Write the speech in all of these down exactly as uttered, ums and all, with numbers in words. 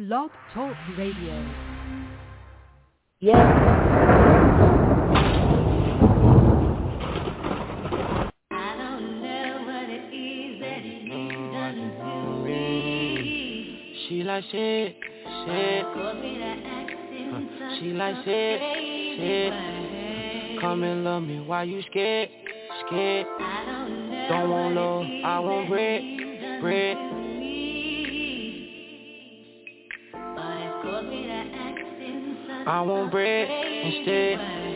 Blog Talk Radio. Yes. She like shit, shit. She like shit, shit. Come and love me, why you scared, scared? Don't want love, I want bread, bread. I want bread instead.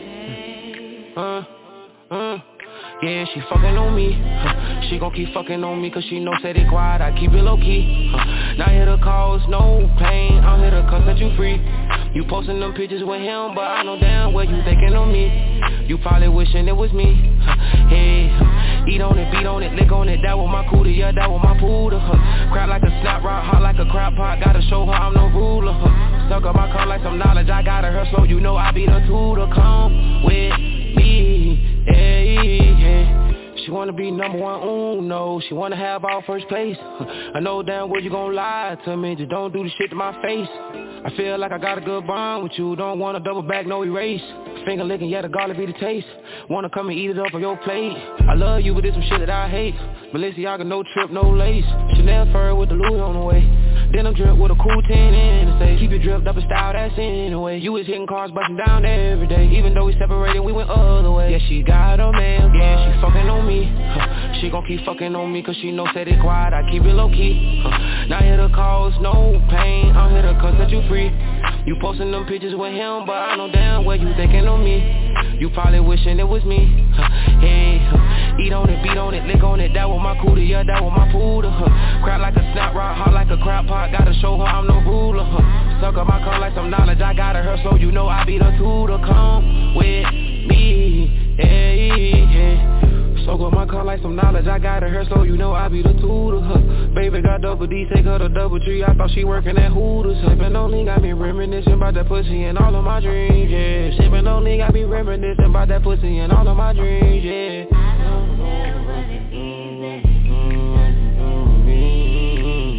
Uh, uh. Yeah, she fucking on me. Huh. She gon' keep fucking on me cause she know said it quiet, I keep it low key. Huh. Not here to cause no pain, I'm here to cuss that you free. You posting them pictures with him, but I know damn well you thinking on me. You probably wishing it was me. Huh. Hey, huh. Eat on it, beat on it, lick on it, that was my cootie, yeah, that was my poodle. Huh. Crap like a snap rock, hot like a crap pot, gotta show her I'm no ruler. Huh. Suck up my car like some knowledge, I got her slow, you know I be the tutor. Come with me, hey, hey. She wanna be number one, ooh no. She wanna have all first place. I know damn well you gon' lie to me, just don't do the shit to my face. I feel like I got a good bond with you, don't wanna double back, no erase. Finger licking, yeah, the garlic be the taste. Wanna come and eat it up on your plate. I love you, but there's some shit that I hate. Balenciaga, no trip, no lace. Chanel fur with the Louis on the way. Denim drip with a cool ten in to say keep it dripped up in style, that's anyway. You was hitting cars, busting down every day. Even though we separated, we went other way. Yeah, she got a man, yeah, she fucking on me. Huh. She gon' keep fucking on me cause she know said it quiet, I keep it low key. Huh. Not here to cause no pain, I'm here to cuss that you free. You posting them pictures with him, but I know damn well you thinking on me. You probably wishing it was me. Huh. Hey, huh. Eat on it, beat on it, lick on it, that was my cootie, yeah, that was my poodle. Huh. Crap like a snap rock, hot like a crap pot, gotta show her I'm no ruler. Huh. Suck up my car like some knowledge, I got her slow, you know I be the tutor. Come with me, hey, hey. Soak up my car like some knowledge, I got her slow, you know I be the tutor. Huh. Baby got double D, take her to double tree, I thought she working at Hooters. Sippin' on lean, got me reminiscing about that pussy and all of my dreams, yeah. Sippin' on lean, got me reminiscing about that pussy and all of my dreams, yeah. I don't know what it is that it doesn't do me.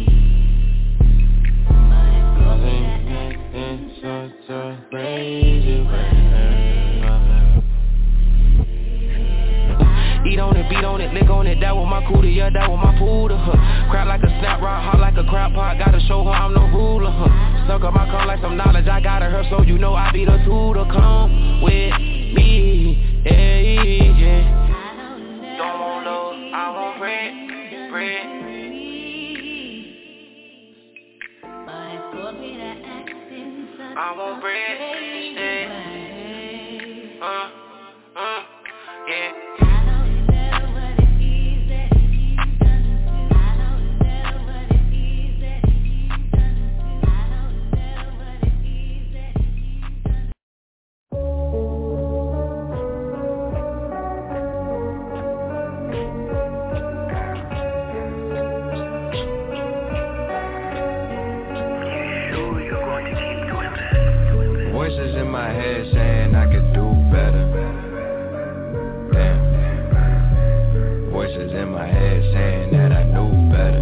But it's going that it's such a crazy way. Eat on it, beat on it, lick on it, that was my cootie, yeah, that was my poodle. Huh. Crap like a snap rock, hot like a crap pot, gotta show her I'm no ruler. Huh. Suck up my car like some knowledge, I got her slow, you know I be the tutor. Come with me, hey, yeah. Don't want love, I want bread, bread. I want bread instead. Uh, uh, yeah. Voices in my head saying I could do better. Damn. Voices in my head saying that I knew better.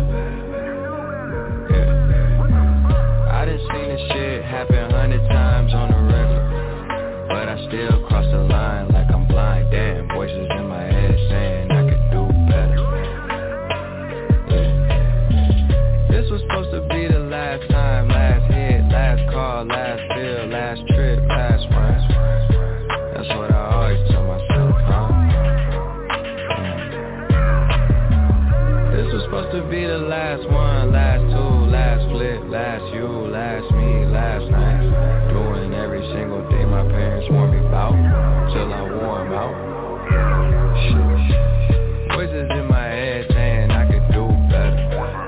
Yeah. I done seen this shit happen a hundred times on the regular, but I still cross the line like I'm blind. Damn. Voices in my head saying I could do better. Yeah. This was supposed to be the last time, last hit, last call, last bill, last trip, last run. That's what I always tell myself, huh? This was supposed to be the last one, last two, last flip, last you, last me, last night. Doing every single thing my parents warned me about, till I wore them out. Shit. Voices in my head saying I could do better.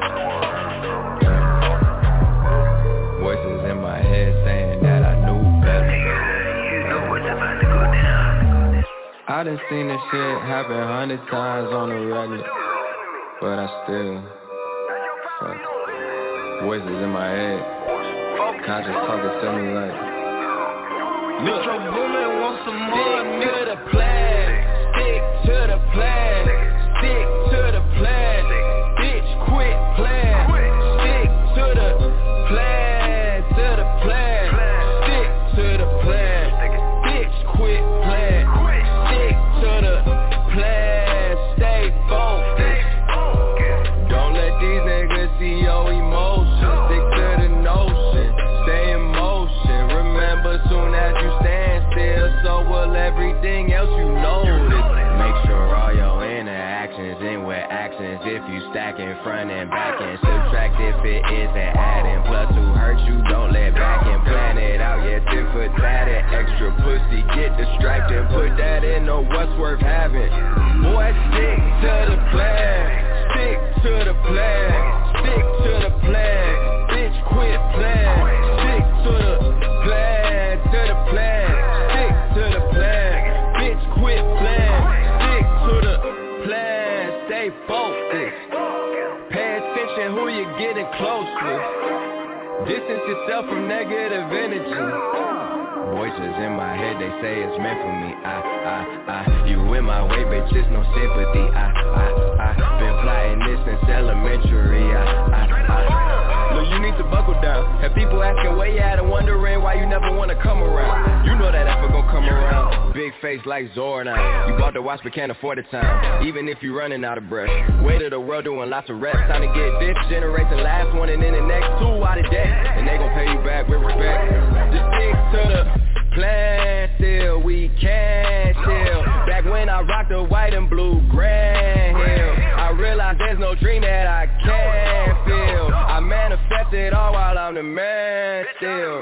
Voices in my head saying that I knew better. You know what's about to go down. I done seen this shit happen a hundred times on the regular, but I still fuck. Voices in my head, conscious talking to me like, Metro Boomin wants some more. Stick to the plan, stick to the plan, stick to the plan, bitch quit plan, stick to the plan. else you notice. Make sure all your interactions end with actions. If you stack in front and back and subtract if it isn't adding. Plus who hurt you, don't let back and plan it out. Yeah, tip for tat and extra pussy, get distracted. Put that in no what's worth having. Boy, stick to the plan. Stick to the plan. Stick to the plan. Bitch, quit playing. Stick to the plan. To the plan. Stick to the plan. Bitch, quit playing. Stick to the plan. Stay focused. Pay attention who you're getting close with. Distance yourself from negative energy. Voices in my head, they say it's meant for me. I, I, I, you in my way, bitch, it's no sympathy. I, I, I, been plotting this since elementary. I, I, I, look, you need to buckle down. Have people asking where you at and wondering why you never wanna come around. You know that effort gon' come around. Big face like Zora now. You bought the watch but can't afford the time. Even if you running out of breath. Weight of the world doing lots of reps. Time to get this generation last one and then the next two out of debt. And they gon' pay you back with respect. Just stick to the plan still, we can still. Back when I rocked the white and blue Grand Hill, I realized there's no dream that I can't feel. I manifest it all while I'm the man still.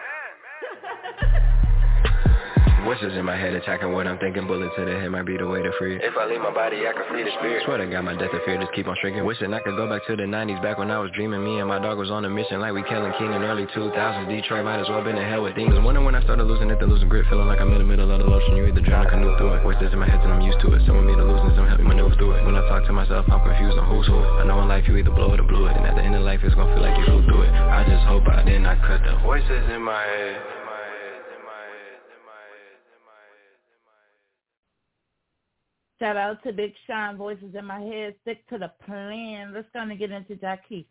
Voices in my head attacking what I'm thinking. Bullet to the head might be the way to free. If I leave my body, I can free the spirit. Swear to God, my death and fear just keep on shrinking. Wishing I could go back to the nineties, back when I was dreaming. Me and my dog was on a mission like we Kellen King in early two thousands. Detroit might as well been in hell with demons. Wondering when I started losing it, then losing grip. Feeling like I'm in the middle of the ocean. You either drown or canoe through it. Voices in my head and I'm used to it. Some want me to lose and some help me maneuver through it. When I talk to myself, I'm confused on who's who. I know in life you either blow it or blew it. And at the end of life, it's gonna feel like you flew through it. I just hope I did not cut the voices in my head. Shout out to Big Sean, Voices in My Head, Stick to the Plan. Let's go and get into Jacquees.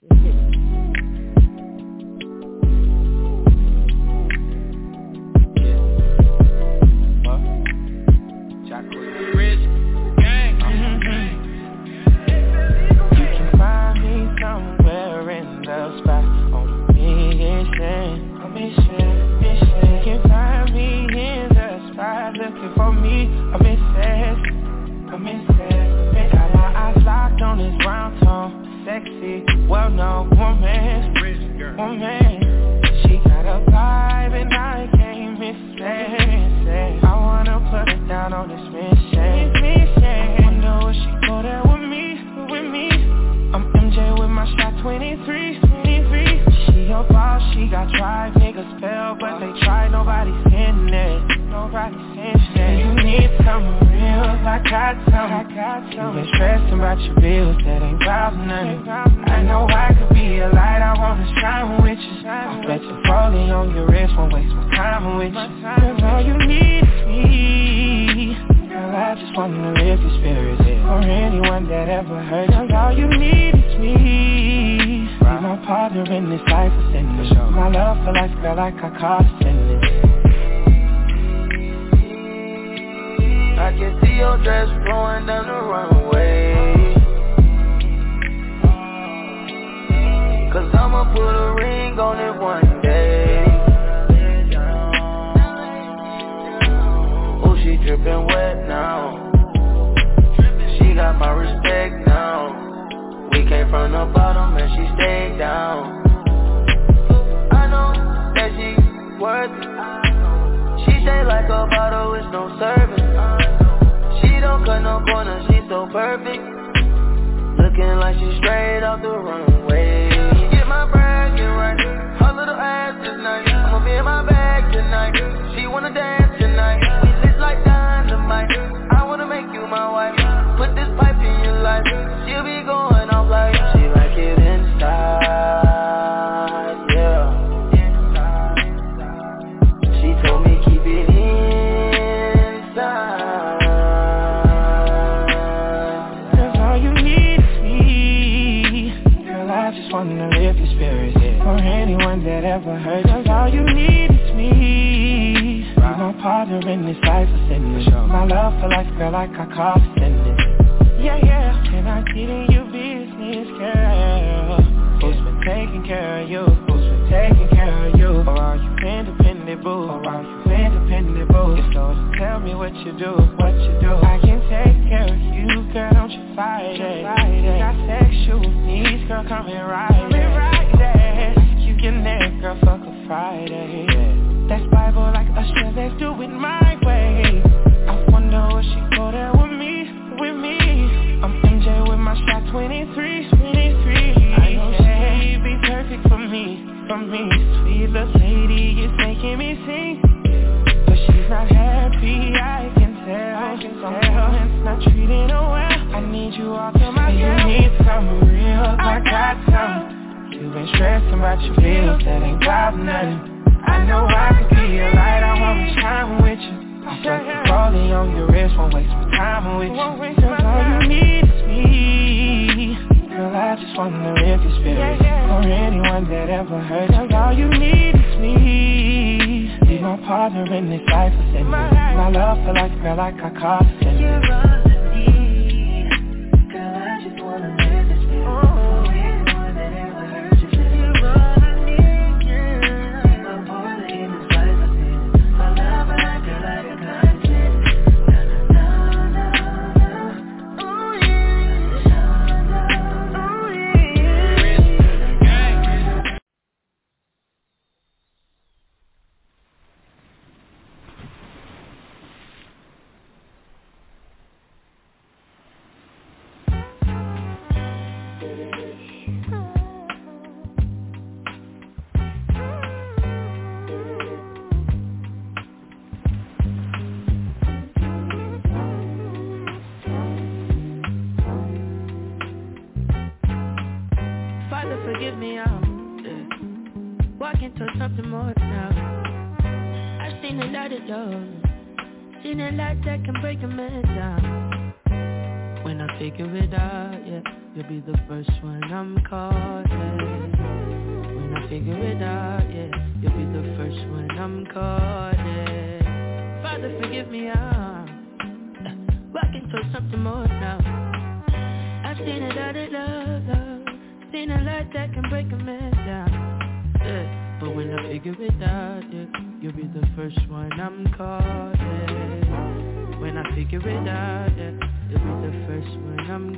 Rich gang. You can find me somewhere in the spot on a mission. A mission, mission. You can find me in the spot looking for me. A mission. I'm inside, got my eyes locked on this brown tone. Sexy, well-known woman, woman. She got a vibe and I can't miss it. I wanna put it down on this mission. I wonder will she go there with me, with me. I'm M J with my shot twenty-three, twenty-three. She a boss, she got drive, niggas fail, but they try, nobody's in it. Nobody's in it. You need some real, I got some, I got some. You been stressing about your bills, that ain't about nothing. I know I could be a light, I wanna shine with you. I bet you rolling on your wrist, won't waste my time with you. Cause all you need is me. Girl, I just wanna lift your spirits, yeah. Or anyone that ever hurt you. Cause all you need is me. Be my partner in this life of sinning. My love for life, girl, like I caught sinning. I can see your dress flowing down the runway. Cause I'ma put a ring on it one day. Oh, she drippin' wet now. She got my respect now. We came from the bottom and she stayed down. I know that she worth it. She stay like a bottle with no service. She don't cut no corners, she's so perfect. Looking like she's straight off the runway. Get my bracket right, her little ass is nice. I'ma be in my bag tonight. She wanna dance tonight. We lit like dynamite. I wanna make you my wife. Put this pipe in your life. She'll be going off like she like it inside, yeah. She told me keep it inside. Wanna lift your spirits, yeah. For anyone that ever hurt you. All you need is me. Be my partner in this life of sinning. My love for life, girl, like I call sinning. Yeah, yeah. Can I get in your business, girl? Who's been taking care of you? Who's been taking care of you? Or are you independent, boo? Or are you independent? dependable. You're slow to tell me what you do, what you do. I can take care of you, girl, don't you fight it. You got sexual needs, girl, come and ride it. Right there. You get neck, girl, fuck a Friday. That's Bible like Usher, let's do it my way. I wonder will she go there with me, with me. I'm M J with my shot twenty-three, twenty-three. I know she'd be perfect for me, for me. Sweet little lady is making me sing, but she's not happy, I can tell. I can Someone's not treating her well. I need you all to myself. You need some real, I got some. You been stressing about your bills, that ain't got nothing. I know I could be a light, I wanna shine with you. I feel the rolling on your wrist, won't waste my time with you. Cause all you need is me. Girl, I just wanna live your spirit, or anyone that ever hurt you. Cause all you need is me. Be my partner in this life, I said my love for life, girl, like I call it. You're all I need. Girl, I just wanna live this spirit, or anyone that ever hurt you. You're all I need, girl. Be my partner in this life, I said my love for life, girl, like I call it. Forgive me, I'm yeah. walking towards something more now. I've seen a lot of love, seen a lot that can break a man down. When I figure it out, yeah, you'll be the first one I'm calling. When I figure it out, yeah, you'll be the first one I'm calling. Father, forgive me, I'm walking towards something more now. I've seen a lot of love, love. Seen a lot that can break a man down, yeah. But when I figure it out, yeah, you'll be the first one I'm calling. When I figure it out, yeah, you'll be the first one I'm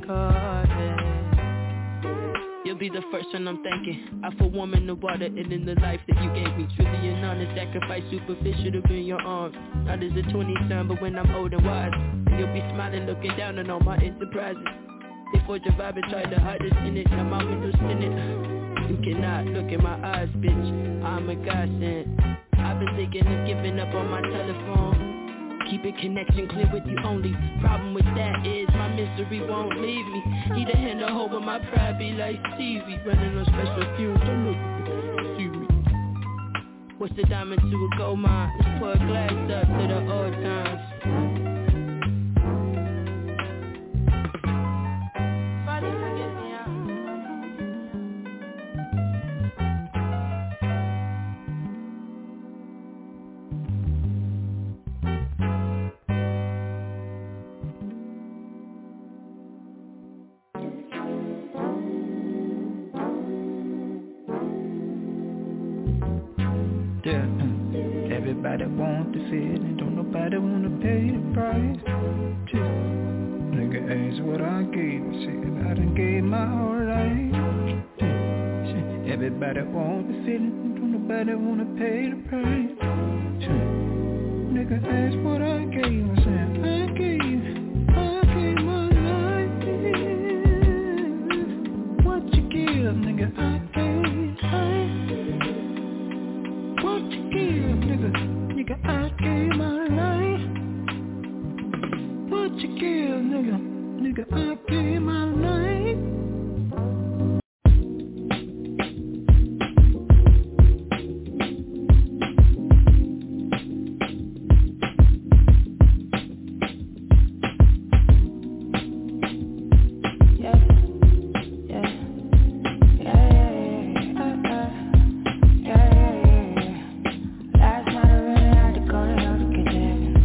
calling. You'll be the first one I'm thanking. I for warm in the water and in the life that you gave me. Truly an honor, sacrifice, superficial to be in your arms. Not as a twenty son, but when I'm old and wise, and you'll be smiling, looking down on all my enterprises. They forged a vibe and tried to hide us in it. Now my window's tinted. You cannot look in my eyes, bitch. I'm a godsend. I've been thinking of giving up on my telephone. Keeping connection clear with you only. Problem with that is my misery won't leave me. Need a hand to hold with my pride be like seaweed. Running on special fumes. Don't look at the see me. What's the diamond to a gold mine? Let's pour a glass up to the old times. Everybody want the feeling, don't nobody wanna pay the price. Just nigga ask what I gave, shit, I done gave my whole life. Shit, everybody want the feeling, don't nobody wanna pay the price. Shit, nigga ask what I gave, I said I gave, I gave my life. What you give, nigga, I gave, I what you give, nigga? Nigga, I gave my life. What you give, nigga? Nigga, I gave my life. Last night I really had to go to hell to get there.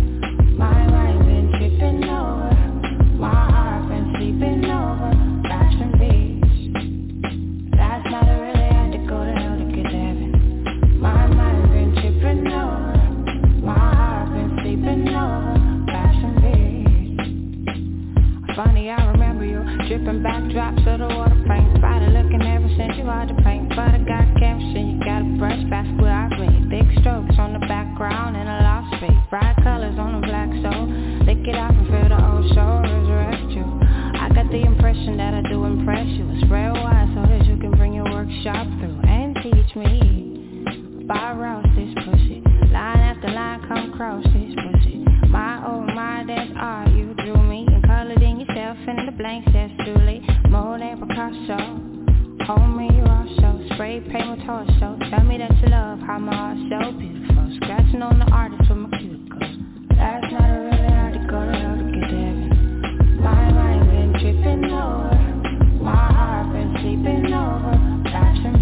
how my heart so beautiful. Scratching on the artist with my cuticles. Last night I really had to go to hell to get to heaven. My mind been tripping over, my heart been sleeping over facts and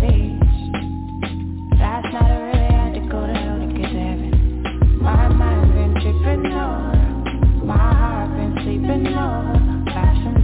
beats. Last night I really had to go to hell to get to heaven. My mind been tripping over, my heart been sleeping over facts and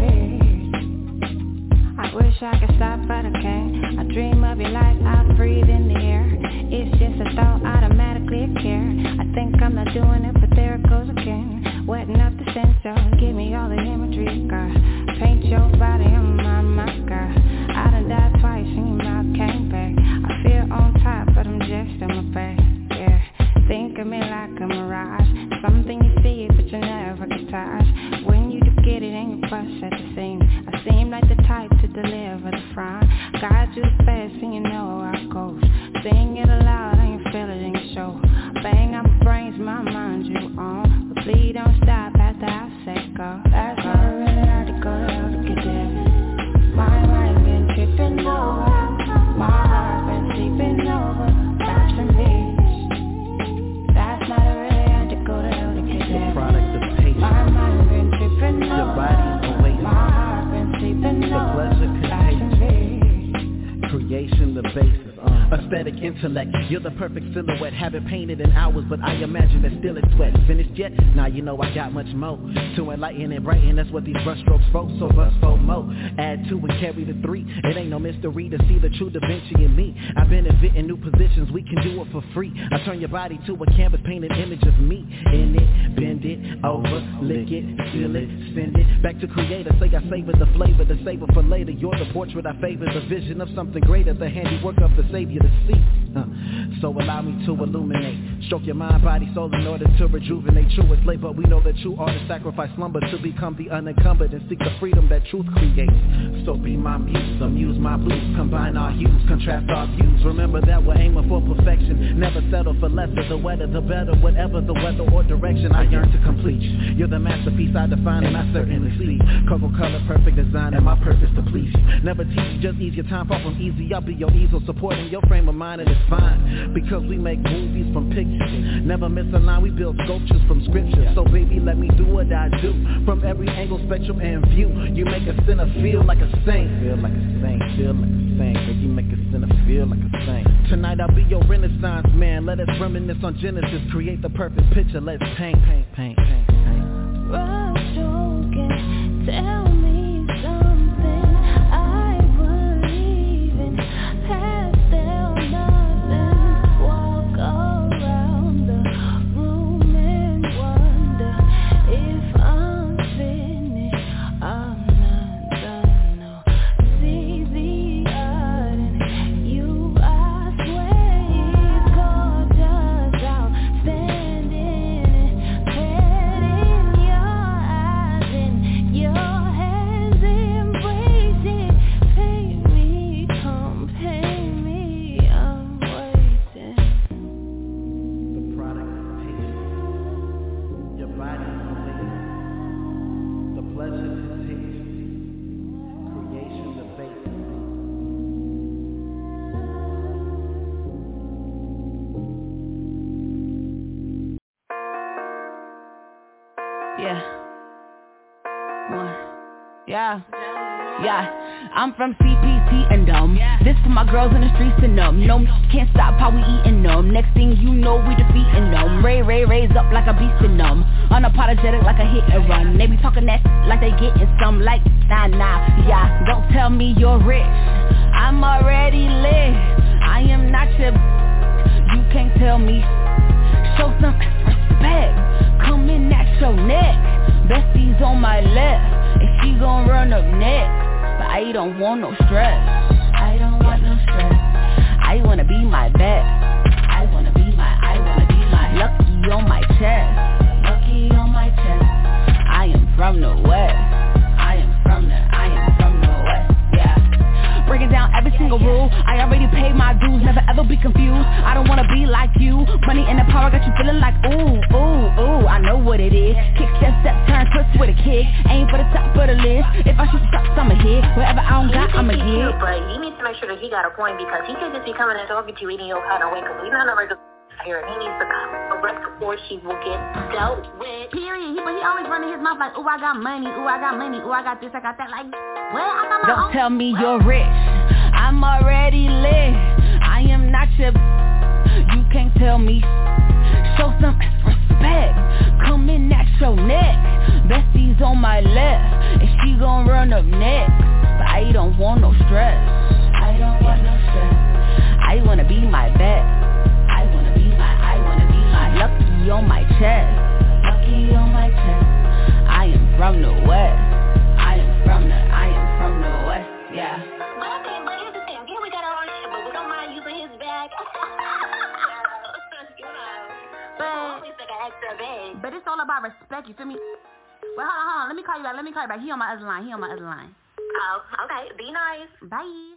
beats. I wish I could stop but I can't. I dream of you like I breathe in the air. It's just a thought automatically occur. I think I'm not doing it but there it goes again. Wetting up the sensor, give me all the imagery, girl. Paint your body on my mind, girl. I done died twice and I came back. I feel on top but I'm just on my back, yeah. Think of me like a mirage, something you see but you never get tired. When you get it and you bust at the seam, I seem like the type to deliver the front. Guide you fast and you know how it goes. Sing it aloud and you feel it in your soul. Bang out my brains, my mind you on. But please don't stop after I say go. Last night I really had to go to hell to get there. My mind been tripping over, my heart been sleeping over facts and beats. Last night I really had to go to hell to get there. Product of patience. My mind been tripping over, your body's awake. My heart been sleeping the over pleasure facts and beats. Creation, the basis. Aesthetic intellect, you're the perfect silhouette. Haven't painted in hours, but I imagine that still it's sweat. Finished yet? Now you know I got much more to enlighten and brighten. That's what these brush strokes for. So bust for more. Add two and carry the three. It ain't no mystery to see the true Da Vinci in me. I've been inventing new positions. We can do it for free. I turn your body to a canvas, paint an image of me in it. Bend it over, lick it, seal it, send it back to creator. Say I savor the flavor, the savor for later. You're the portrait I favor, the vision of something greater, the handiwork of the Savior to see. Uh, so allow me to illuminate, stroke your mind, body, soul in order to rejuvenate. True is late, but we know that true artists sacrifice slumber to become the unencumbered and seek the freedom that truth creates. So be my muse, amuse my blues, combine our hues, contrast our views. Remember that we're aiming for perfection, never settle for lesser. The wetter the better, whatever the weather or direction, I yearn to complete you. You're the masterpiece I define and I certainly see. Cocoa color, perfect design, and my purpose to please you. Never teach you, just ease your time, far from easy. I'll be your easel, supporting your frame of mind, and it's fine because we make movies from pictures. Never miss a line, we build sculptures from scripture. So baby, let me do what I do from every angle, spectrum, and view. You make a sinner feel like a saint, feel like a saint, feel like a saint. Girl, you make a sinner feel like a saint. Tonight I'll be your Renaissance man. Let us reminisce on Genesis, create the perfect picture. Let's paint, paint, paint, paint, paint. Rough stroking, tell me something I believe in. Pastel nothing, walk around the room and wonder if I'm finished. I'm not done, no. See the art in you, I swear it's gorgeous, outstanding, head in your eyes and your hands embrace it. Pay me, come pay me, I'm waiting. The product of patience, your body's awake. The pleasure to taste, creation, the basis. Yeah. One. Yeah. Yeah. I'm from C P T and um this for my girls in the streets and um no can't stop how we eatin' them. Next thing you know we defeatin' them. Ray Ray raised up like a beast in them. Unapologetic like a hit and run. They be talking that like they gettin' some like nah nah. Yeah, don't tell me you're rich. I'm already lit. I am not your. You can't tell me. Show some respect. Coming at your neck. Bestie's on my left, and she gon' run up next. But I don't want no stress. I don't want no stress. I wanna be my best. I wanna be my, I wanna be my lucky on my chest. Lucky on my chest. I am from the west. I am from the, I am from the west. Yeah. Breaking down every single rule. I already paid my dues. Never ever be confused. I don't want wanna be like you. Money and the power got you feeling like ooh, ooh, ooh. I know what it is. Kick, step, step, turn, twist with a kick. Aim for the top of the list. If I shoot shots, I'ma hit. Whatever I don't got, I'ma get. But he needs to make sure that he got a point because he can't just be coming and talking to you eating your kind of way because he's not a regular here. He needs to come correct before she will get dealt with. Period. He, but he always running his mouth like, ooh, I got money, ooh, I got money, ooh, I got this, I got that. Like, what? I got my Don't own. tell me you're rich. I'm already lit. I am not your. You can't tell me. Show some respect. Coming at your neck. Bestie's on my left, and she gon' run up next. But I don't want no stress. I don't want no stress. I wanna be my best. I wanna be my. I wanna be my. Lucky on my chest. Lucky on my chest. I am from the west. I am from the. I am from the west. Yeah. But okay, but here's the thing. Yeah, we got our own shit, but we don't mind using his bag. You know, But, always like an extra bag. but it's all about respect, you feel me? Well, hold on, hold on. Let me call you back. Let me call you back. He on my other line. He on my other line. Oh, okay. Be nice. Bye.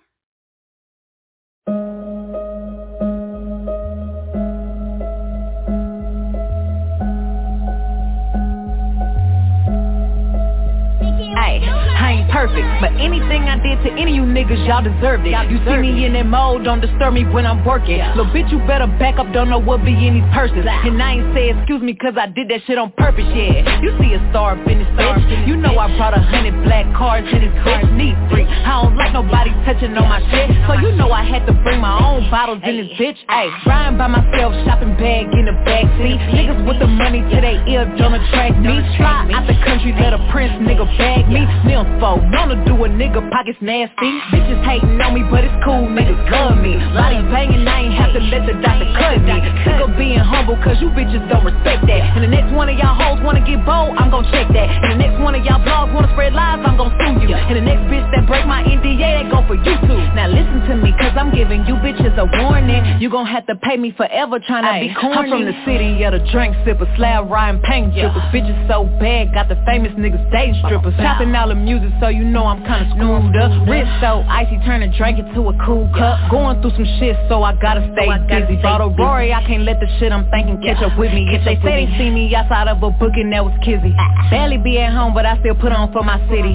Ay, I ain't perfect, but anything I did to any of you niggas, y'all deserved it. You see me in that mode, don't disturb me when I'm working. Little bitch, you better back up, don't know what be in these purses. And I ain't say excuse me cause I did that shit on purpose, yeah. You see a star up in this bitch, you know I brought a hundred black cars in this bitch, neat freak. I don't like nobody touching on my shit, so you know I had to bring my own bottles in this bitch. Ay, riding by myself, shopping bag in the backseat. Niggas with the money to they ear don't attract me. Fly out the country, let a prince nigga bag me. Nympho, known to do a nigga pockets nasty. Bitches hating on me, but it's cool, niggas love me. Body banging, I ain't have to let the doctor cut me. Sick of being humble, cause you bitches don't respect that. And the next one of y'all hoes wanna get bold, I'm gon' check that. And the next one of y'all blogs wanna spread lies, I'm gon' sue you. And the next bitch that break my N D A, that go for you too. Now listen to me, cause I'm giving you bitches a warning. You gon' have to pay me forever trying to be corny. I'm from the city of the drink sipper, slab riding paint strippers. Bitches so bad, got the famous niggas stage strippers. Chopping all the music, so you know I'm kinda screwed up. Wrist so icy, turn a drink into a cool cup. Going through some shit, so I gotta stay so I gotta busy. Bought a Rory, I can't let the shit I'm thinking catch up with me. If they say they see me outside of a booking, that was kizzy. Barely be at home, but I still put on for my city.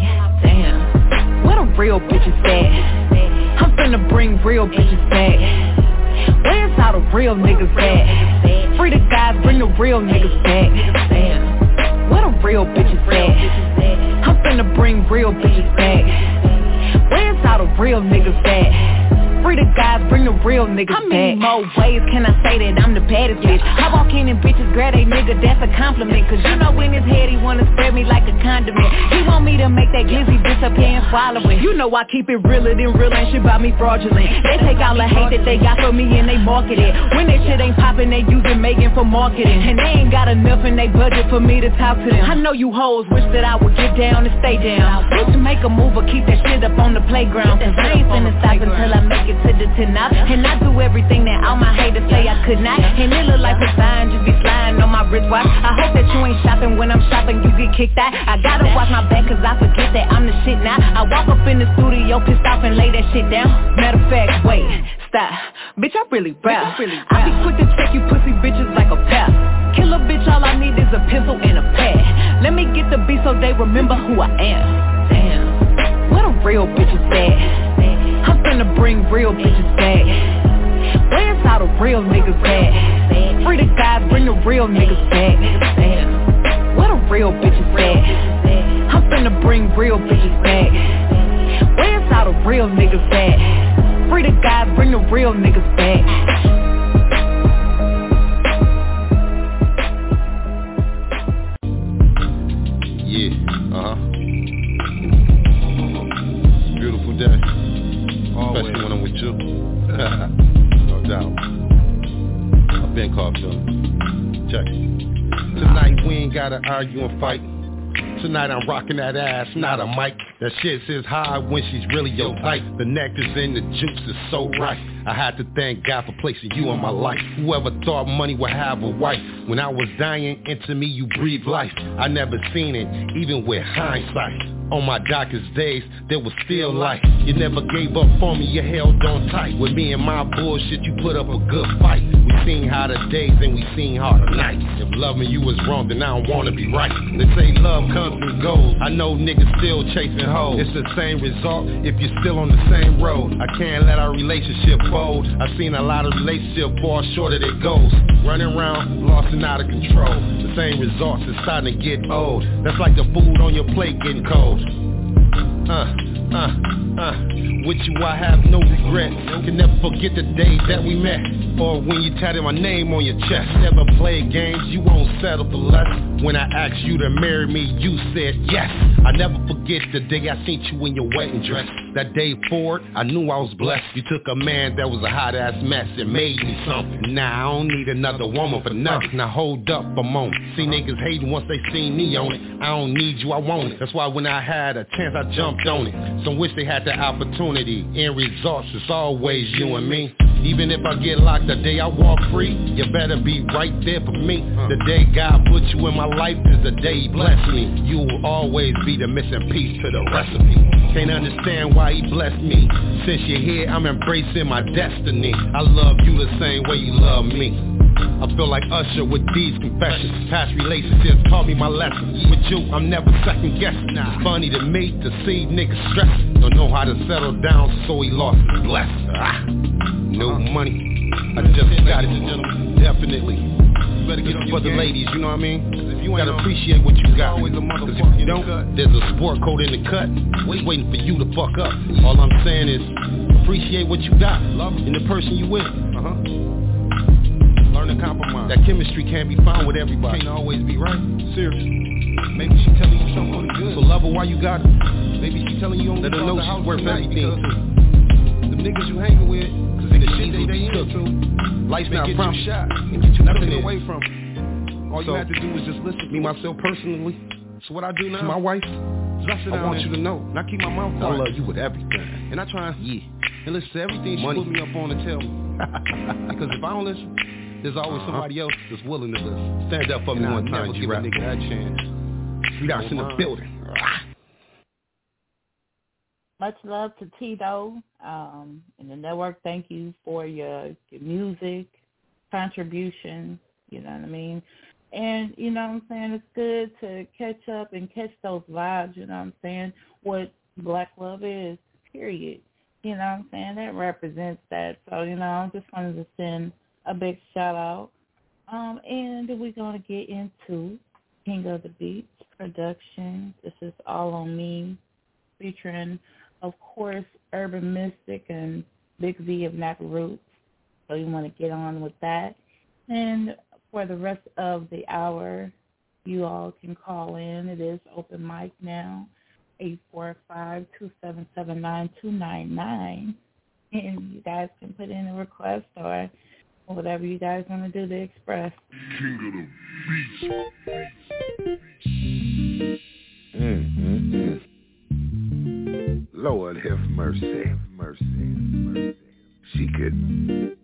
Damn, where the real bitches at? I'm finna bring real bitches back. Where's all the real niggas at? Free the guys, bring the real niggas back. Damn, where the real bitches at? I'm finna bring real bitches back. Where's all the real niggas at? Free the guys, bring the real niggas back. How many more ways can I say that I'm the baddest bitch? I walk in and bitches grab they nigga, that's a compliment. Cause you know in his head he wanna spread me like a condiment. He want me to make that glizzy bitch up here and swallow it. You know I keep it realer than real, ain't shit about me fraudulent. They take all the hate that they got for me and they market it. When that shit ain't poppin', they using Megan for marketing. And they ain't got enough in they budget for me to talk to them. I know you hoes wish that I would get down and stay down. Bitch, make a move or keep that shit up on the playground. Cause I ain't finna stop until I make it to the ten out. And I do everything that all my haters say I could not. And it look like a sign, just be sliding on my wristwatch. I hope that you ain't shopping when I'm shopping, you get kicked out. I gotta watch my back cause I forget that I'm the shit now. I walk up in the studio pissed off and lay that shit down. Matter of fact, wait, stop. Bitch, I really rap. I be quick to check you pussy bitches like a pal. Kill a bitch, all I need is a pencil and a pad. Let me get the beat so they remember who I am. Damn, where the real bitches at? I'm finna bring real bitches back. Where's all the real niggas at? Free the guys, bring the real niggas back. Where the real bitches at? I'm finna bring real bitches back. Where's all the real niggas at? Free the guys, bring the real niggas back. Yeah, uh-huh. Beautiful day. Especially when I'm with you. No doubt. I've been caught feeling. Check it. Tonight we ain't gotta argue and fight. tonight I'm rocking that ass, not a mic. That shit says high when she's really your type. The nectar's in the juice is so right. I had to thank God for placing you in my life. Whoever thought money would have a wife? When I was dying, into me you breathed life. I never seen it, even with hindsight. On my darkest days, there was still light. You never gave up on me, you held on tight. With me and my bullshit, you put up a good fight. We seen harder days and we seen harder nights. If loving you was wrong, then I don't wanna be right. They say love comes and goes. I know niggas still chasing hoes. It's the same result if you're still on the same road. I can't let our relationship fold. I've seen a lot of relationships fall short of their goals. Running around, lost and out of control. The same results is starting to get old. That's like the food on your plate getting cold. Uh, uh, uh, with you I have no regrets. Can never forget the day that we met. Or when you tatted my name on your chest. Never played games, you won't settle for less. When I asked you to marry me, you said yes. I never forget the day I seen you in your wedding dress. That day forward, I knew I was blessed. You took a man that was a hot ass mess and made me something. Now I don't need another woman for nothing. Now hold up a moment. See niggas hating once they seen me on it. I don't need you, I want it. That's why when I had a chance, I jumped on it. Some wish they had the opportunity. End results, it's always you and me. Even if I get locked the day I walk free, you better be right there for me. The day God put you in my life is the day he blessed me. You will always be the missing piece to the recipe. Can't understand why he blessed me. Since you're here, I'm embracing my destiny. I love you the same way you love me. I feel like Usher with these confessions. Past relationships taught me my lesson. With you, I'm never second guessing. It's funny to me to see niggas stressing. Don't know how to settle down, so he lost his blessing. Ah, no money, I just got it. Definitely. You better get on for the ladies, you know what I mean? You gotta appreciate what you got. Cause if you don't, there's a sport code in the cut. Just waiting for you to fuck up. All I'm saying is appreciate what you got and the person you with. Uh-huh. Learn to compromise. That chemistry can't be found with everybody. Can't always be right. Seriously. Maybe she telling you something good. So love her while you got her. Maybe she telling you only let her know she's worth everything. The niggas you hanging with, cause they the shit they they into. Life's not promised. And get you nothing away from it. All so, you have to do is just listen. Me myself personally. So what I do now? To my wife. I, I want you to know. And I keep my mouth quiet. I love you with everything. And I try. Yeah. And listen to everything she put me up on to tell me. Because if I don't listen, there's always uh-huh. somebody else that's willing to listen. Stand up for me one time, G Rap. Nigga that chance. Sweethearts in the building. Much love to Tito um, and the network. Thank you for your, your music contributions. You know what I mean? And, you know what I'm saying, it's good to catch up and catch those vibes, you know what I'm saying, what Black love is, period. You know what I'm saying? That represents that. So, you know, I just wanted to send a big shout out. Um, and we're going to get into King of the Beats production. This is All on Me, featuring, of course, Urban Mystic and Big Z of Knack Roots. So you want to get on with that. And for the rest of the hour, you all can call in. It is open mic now, eight four five, two seven seven, nine two nine nine. And you guys can put in a request or whatever you guys want to do to express. King of the Beats. Mm-hmm. Lord have mercy, mercy, mercy. She could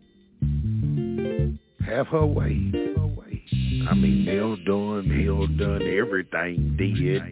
have her way. Her way. I mean, nails done, nails done, everything did.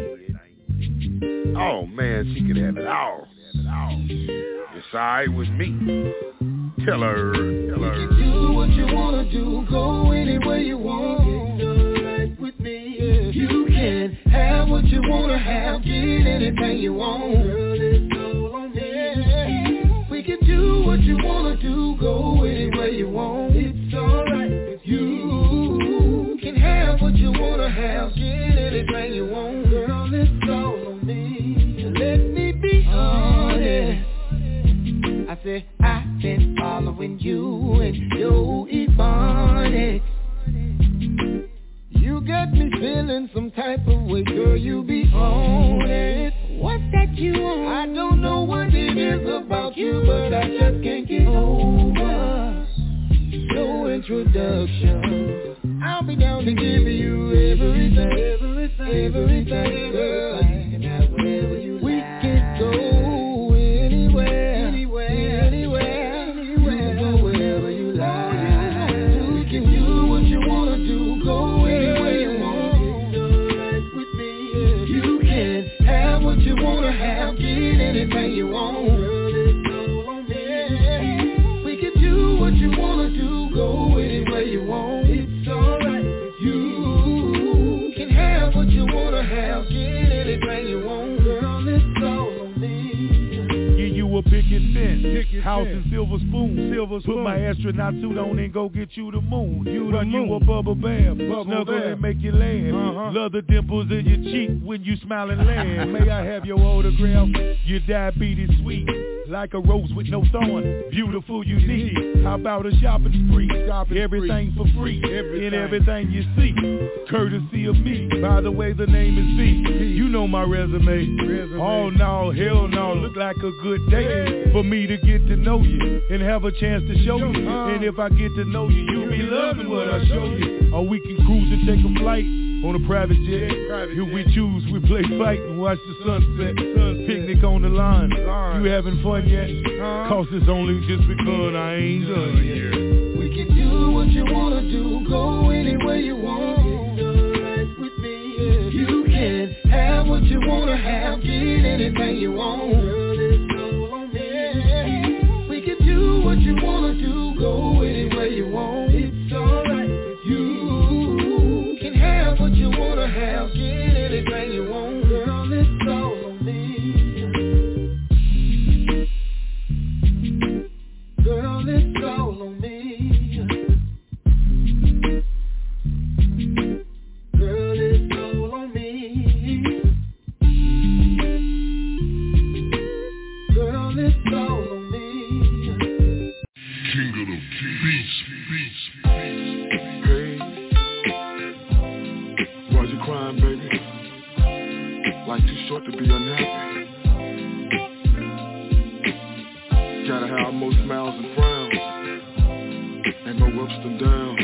Oh man, she could have it all. It's alright with me. Tell her, tell her. You can do what you wanna do, go anywhere you want. It's alright with me. Yeah. You can have what you wanna have, get anything you want. Girl, it's all on me. We can do what you wanna do, go anywhere you want. It's alright with you. You can have what you wanna have, get anything you want. Girl, it's all on me. Let me be honest. I said I've been following you and your Ebonics. You got me feeling some type of way, girl, you be on it. What's that you want? I don't know what it is about you, but I just can't get over no introduction. I'll be down to give you everything, everything. everything, girl. We can go anywhere, anywhere, anywhere. You can go wherever you like. You can do what you wanna do, go anywhere you want. It's alright with me. You can have what you wanna have, get anything you want. Girl, it's all on me. We can do what you wanna do, go anywhere you want. It's alright. You can have what you wanna have, get anything you want. Girl, it's all on me. Yeah, you a picket fence, house and silver spoon. Silver spoon. Put my astronaut suit on and go get you the moon. You Run the moon. You a bubble bath, bubble snuggle bath. And make you laugh. Uh-huh. Love the dimples in your cheek when you smile and laugh. May I have your autograph? Your diabetes sweet, like a rose with no thorn. Beautiful, unique. How about a shopping spree? Shopping everything spree. For free. Everything. In everything you see, courtesy of me. By the way, the name is V. You know my resume. resume. Oh no, hell no. Look like a good day hey. For me to get to know you and have a chance to show you. Uh, and if I get to know you, you'll be loving what I show you. Or we can cruise and take a flight on a private jet. Private if jet. We choose, we play fight and watch the sunset. sunset. Picnic on the line. line. You having fun yet? Uh, Cause it's only just begun, I ain't done yet. We can do what you wanna do, go anywhere you want. It's alright with me. You can have what you wanna have, get anything you want. Girl, it's all on me. We can do what you wanna do, go anywhere you want. It's alright. You can have what you wanna have, get anything you want. Girl, it's all on me. Girl, it's all on me. Girl, it's all on me. Girl, it's all on me. King of the beats, beats, beats. Hey, why'd you crying, baby? Life too short to be unhappy. Gotta have more smiles and frowns, and no ups and downs.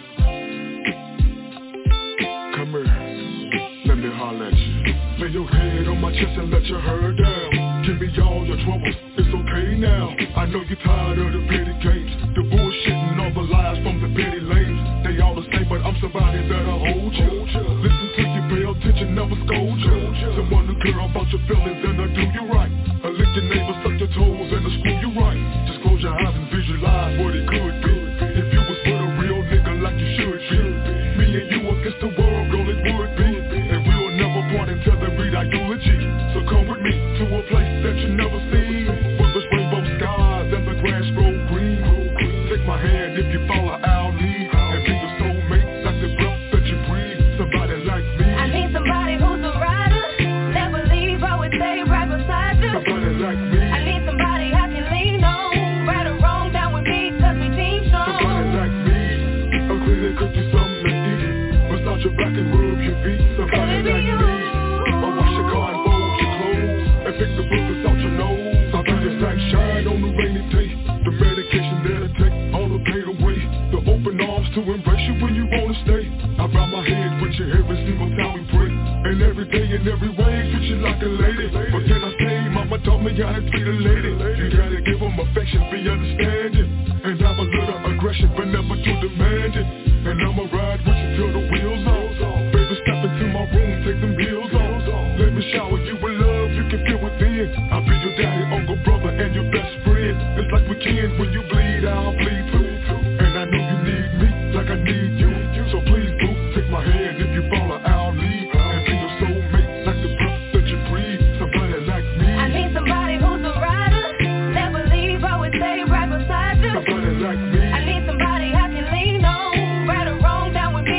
Come here, let me holler at you. Lay your head on my chest and let your hair down. Give me all your troubles, it's okay now. I know you're tired of the petty games, the bullshit and all the lies from the petty lanes. They all the same, but I'm somebody that'll hold you. Listen to you, pay attention, never scold you. Someone who care about your feelings and I do you right. I lick your neighbors, suck your toes and I screw you right. Just close your eyes and visualize what it could be. If you was with a real nigga like you should be. Me and you against the world, girl, it would be. And we'll never part until they read our eulogy. So come with me to a place that you never seen, where there's rainbow skies and the grass grow green. Take my hand if you follow our lead, and be your soulmate like the breath that you breathe. Somebody like me. I need somebody who's a rider, that believe I would stay right beside you. Somebody like me. I need somebody I can lean on, right or wrong, down with me, cause we team strong. Somebody like me, a clean and cook you something to eat, massage your back and rub your feet. Somebody like me, or wash your car and fold your clothes, and pick the boogers out your nose. I'll be your sunshine on the rainy day, the medication that'll take all the pain away, the open arms to embrace you when you wanna stay. I bow my head with you every single time we pray, and every day in every way treat you like a lady. But can I say, mama taught me how to treat a lady. You gotta give them affection, be understanding, and have a little aggression, but never too demanding. And I'ma ride with you till the wheels off. Baby, step into my room, take them heels off. Let me shower you with love, you can feel within. I'll be your daddy, uncle, brother, and your best friend. It's like we can, when you bleed, I'll bleed too. And I know you need me, like I need you. So please, boo, take my hand if you follow our lead, and be your soulmate, like the breath that you breathe. Somebody like me. I need somebody who's a rider, that believe I would stay right beside you. Somebody like me. I need somebody I can lean on, right or wrong, down with me,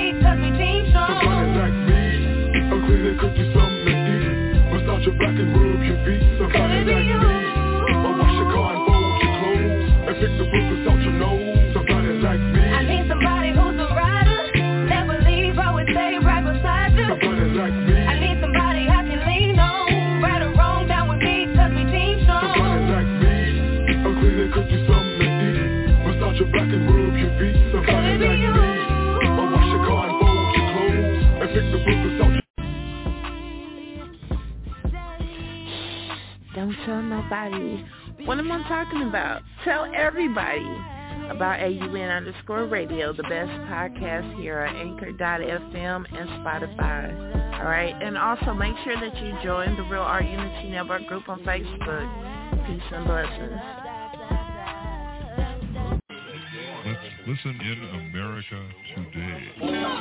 everybody. What am I talking about? Tell everybody about A U N underscore radio, the best podcast here on Anchor dot F M and Spotify. All right, and also make sure that you join the Real Art Unity Network group on Facebook. Peace and blessings. Let's listen in America today.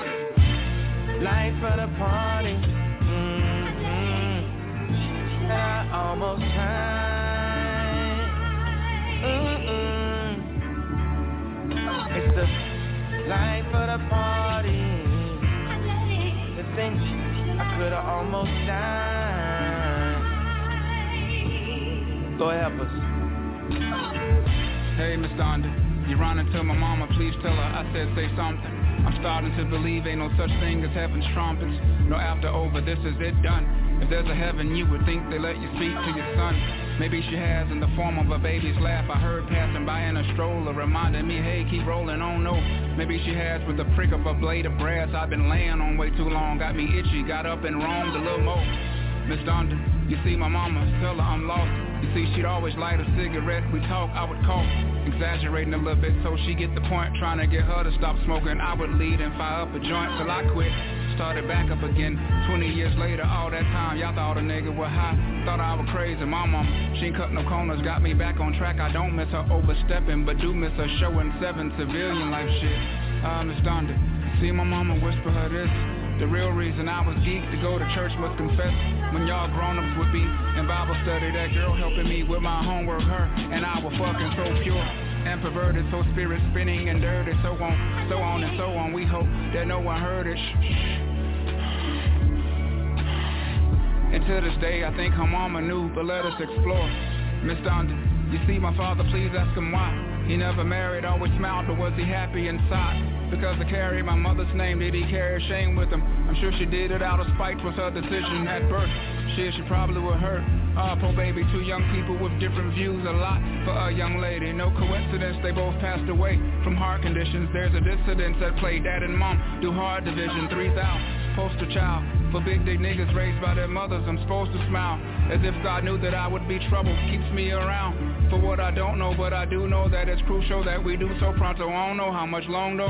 Life of the party. Mm-hmm. I almost tried. Mm-mm. It's the life of the party. The thing I could've almost died. Lord help us. Hey, Miss Donda, you running to my mama, please tell her I said say something. I'm starting to believe ain't no such thing as heaven's trumpets. No after over, this is it done. If there's a heaven, you would think they let you speak to your son. Maybe she has in the form of a baby's laugh. I heard passing by in a stroller, reminding me, hey, keep rolling on, no. Maybe she has with the prick of a blade of grass. I've been laying on way too long, got me itchy, got up and roamed a little more. Miss Donda, you see my mama, tell her I'm lost. You see, she'd always light a cigarette. We talk, I would cough, exaggerating a little bit so she get the point. Trying to get her to stop smoking, I would lead and fire up a joint till I quit. Started back up again, twenty years later, all that time, y'all thought a nigga was high. Thought I was crazy, my mama, she ain't cut no corners, got me back on track. I don't miss her overstepping, but do miss her showing seven civilian life shit. Ah, uh, Miss Donda, see my mama whisper her this. The real reason I was geeked to go to church was confess. When y'all grown-ups would be in Bible study, that girl helping me with my homework, her and I were fucking so pure and perverted, so spirit spinning and dirty, so on, so on and so on. We hope that no one heard it. And to this day, I think her mama knew, but let us explore. Miss Donda, you see my father, please ask him why. He never married, always smiled, but was he happy inside? Because I carried my mother's name, did he carry shame with him? I'm sure she did it out of spite, was her decision at birth. Shit, she probably would hurt. Ah, uh, poor baby, two young people with different views, a lot for a young lady. No coincidence, they both passed away from heart conditions. There's a dissidence at play, dad and mom do hard division, three thousand, poster child. For big dick niggas raised by their mothers, I'm supposed to smile, as if God knew that I would be trouble, keeps me around. For what I don't know, but I do know that it's crucial that we do so pronto. I don't know how much long though.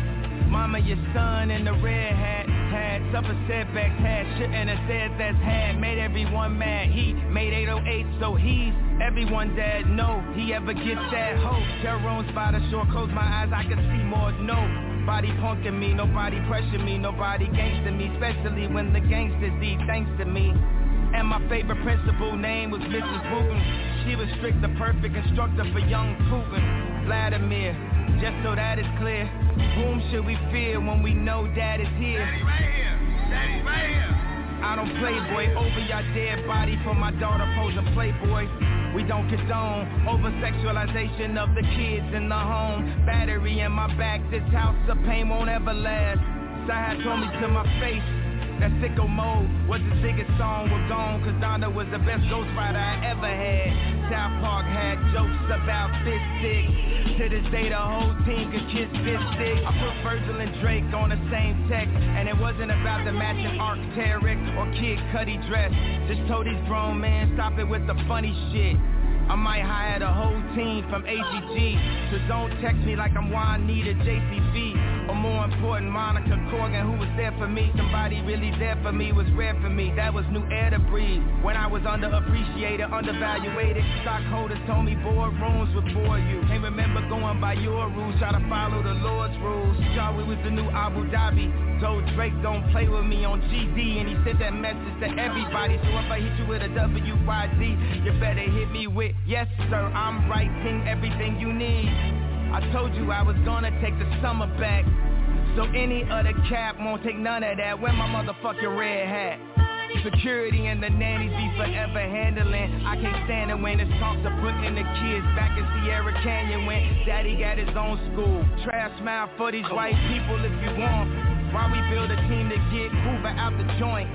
Mama, your son in the red hat had suffered setbacks, had shouldn't have said that's had, made everyone mad. He made eight oh eight, so he's everyone's dad. No, he ever gets that hope. Terror's by the shore, close my eyes, I can see more. Nobody punking me, nobody pressure me, nobody gangster me, especially when the gangsters eat thanks to me. And my favorite principal name was Missus Putin. She was strict, the perfect instructor for young Putin. Vladimir, just so that is clear, whom should we fear when we know Dad is here? Daddy right here, Daddy right here. I don't play, boy, over your dead body for my daughter posing Playboy. We don't condone over-sexualization of the kids in the home. Battery in my back, this house of pain won't ever last. Sahad told me to my face, that sicko mode was his biggest song, we're gone, cause Donda was the best ghostwriter I ever had. South Park had jokes about fist sticks. To this day the whole team could kiss fist sticks. I put Virgil and Drake on the same text, and it wasn't about the matching Arc'teryx or Kid Cudi dress. Just told these grown men, stop it with the funny shit. I might hire the whole team from A G G. So don't text me like I'm Juanita J C V. Or more important, Monica Corgan, who was there for me. Somebody really there for me was rare for me. That was new air to breathe. When I was underappreciated, undervaluated, stockholders told me boardrooms would bore you. Can't remember going by your rules, try to follow the Lord's rules. Y'all, we was the new Abu Dhabi. Told Drake don't play with me on G D, and he sent that message to everybody. So if I hit you with a W Y Z, you better hit me with, yes sir, I'm writing everything you need. I told you I was gonna take the summer back, so any other cap won't take none of that. Wear my motherfucking red hat. Security and the nannies be forever handling. I can't stand it when it's talk to putting the kids back in Sierra Canyon when daddy got his own school. Trash smile for these white people if you want. Why we build a team to get Hoover out the joint?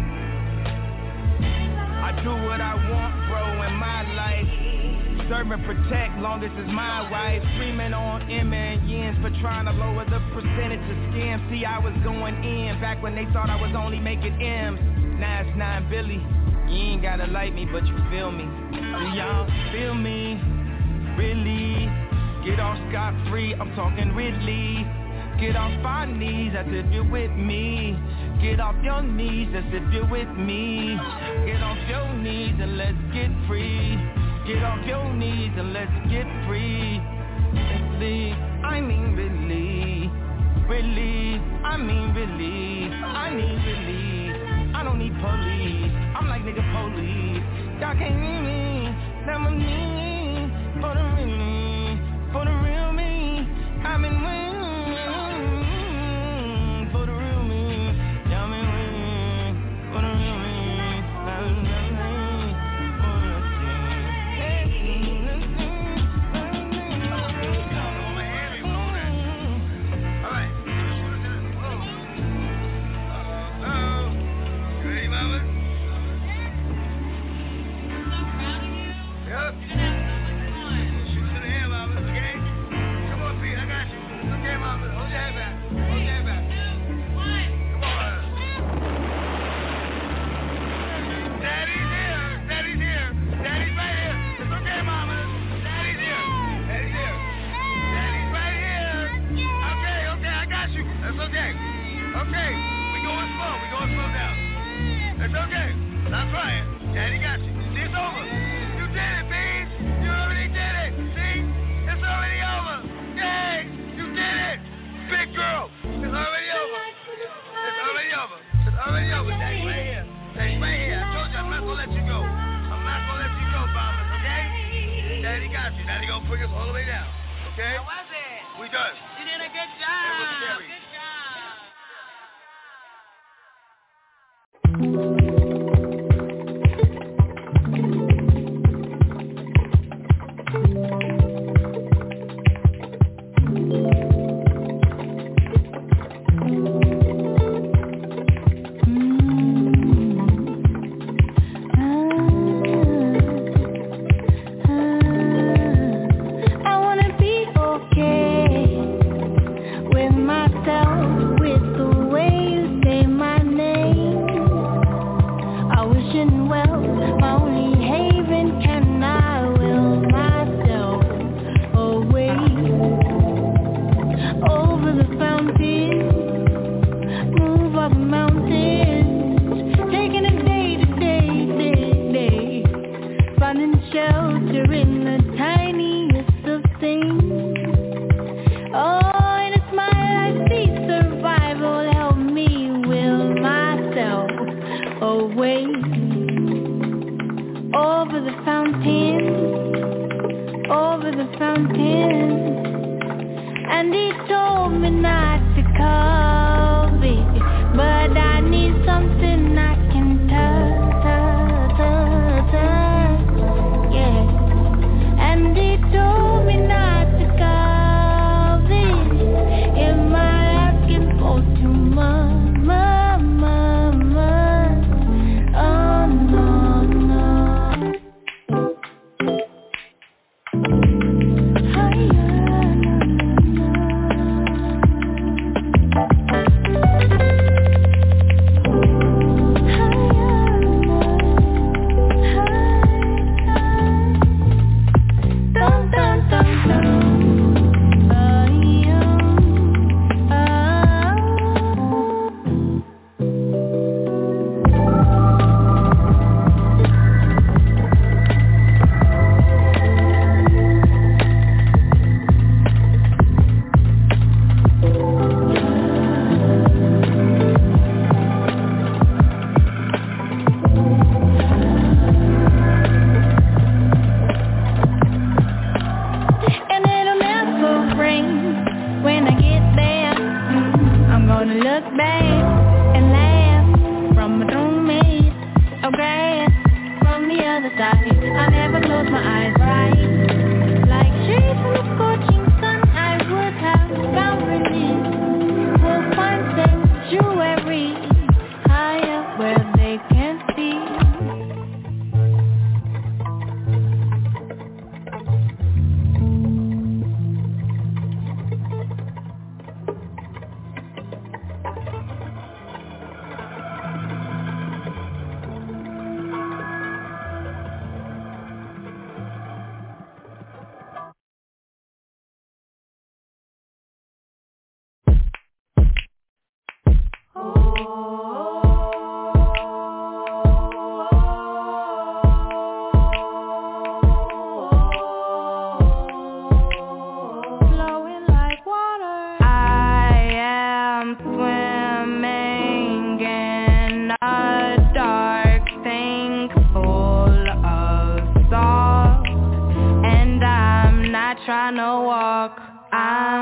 I do what I want, bro, in my life. Serve and protect, longest is my wife. Screaming on M and Yens for trying to lower the percentage of scams. See, I was going in back when they thought I was only making M's. Now it's nine Billy. You ain't gotta like me, but you feel me. Do y'all feel me? Really? Get off scot-free, I'm talking Ridley. Get off my knees, that's if you're with me. Get off your knees, that's if you're with me. Get off your knees and let's get free. Get off your knees and let's get free. Really, I mean really. Really, I mean really. I need relief. I don't need police. I'm like nigga police. Y'all can't need me. Never need for the real me. For the real me. I've been winning. For the real me. Y'all been winning. For the real me. I've been winning. For the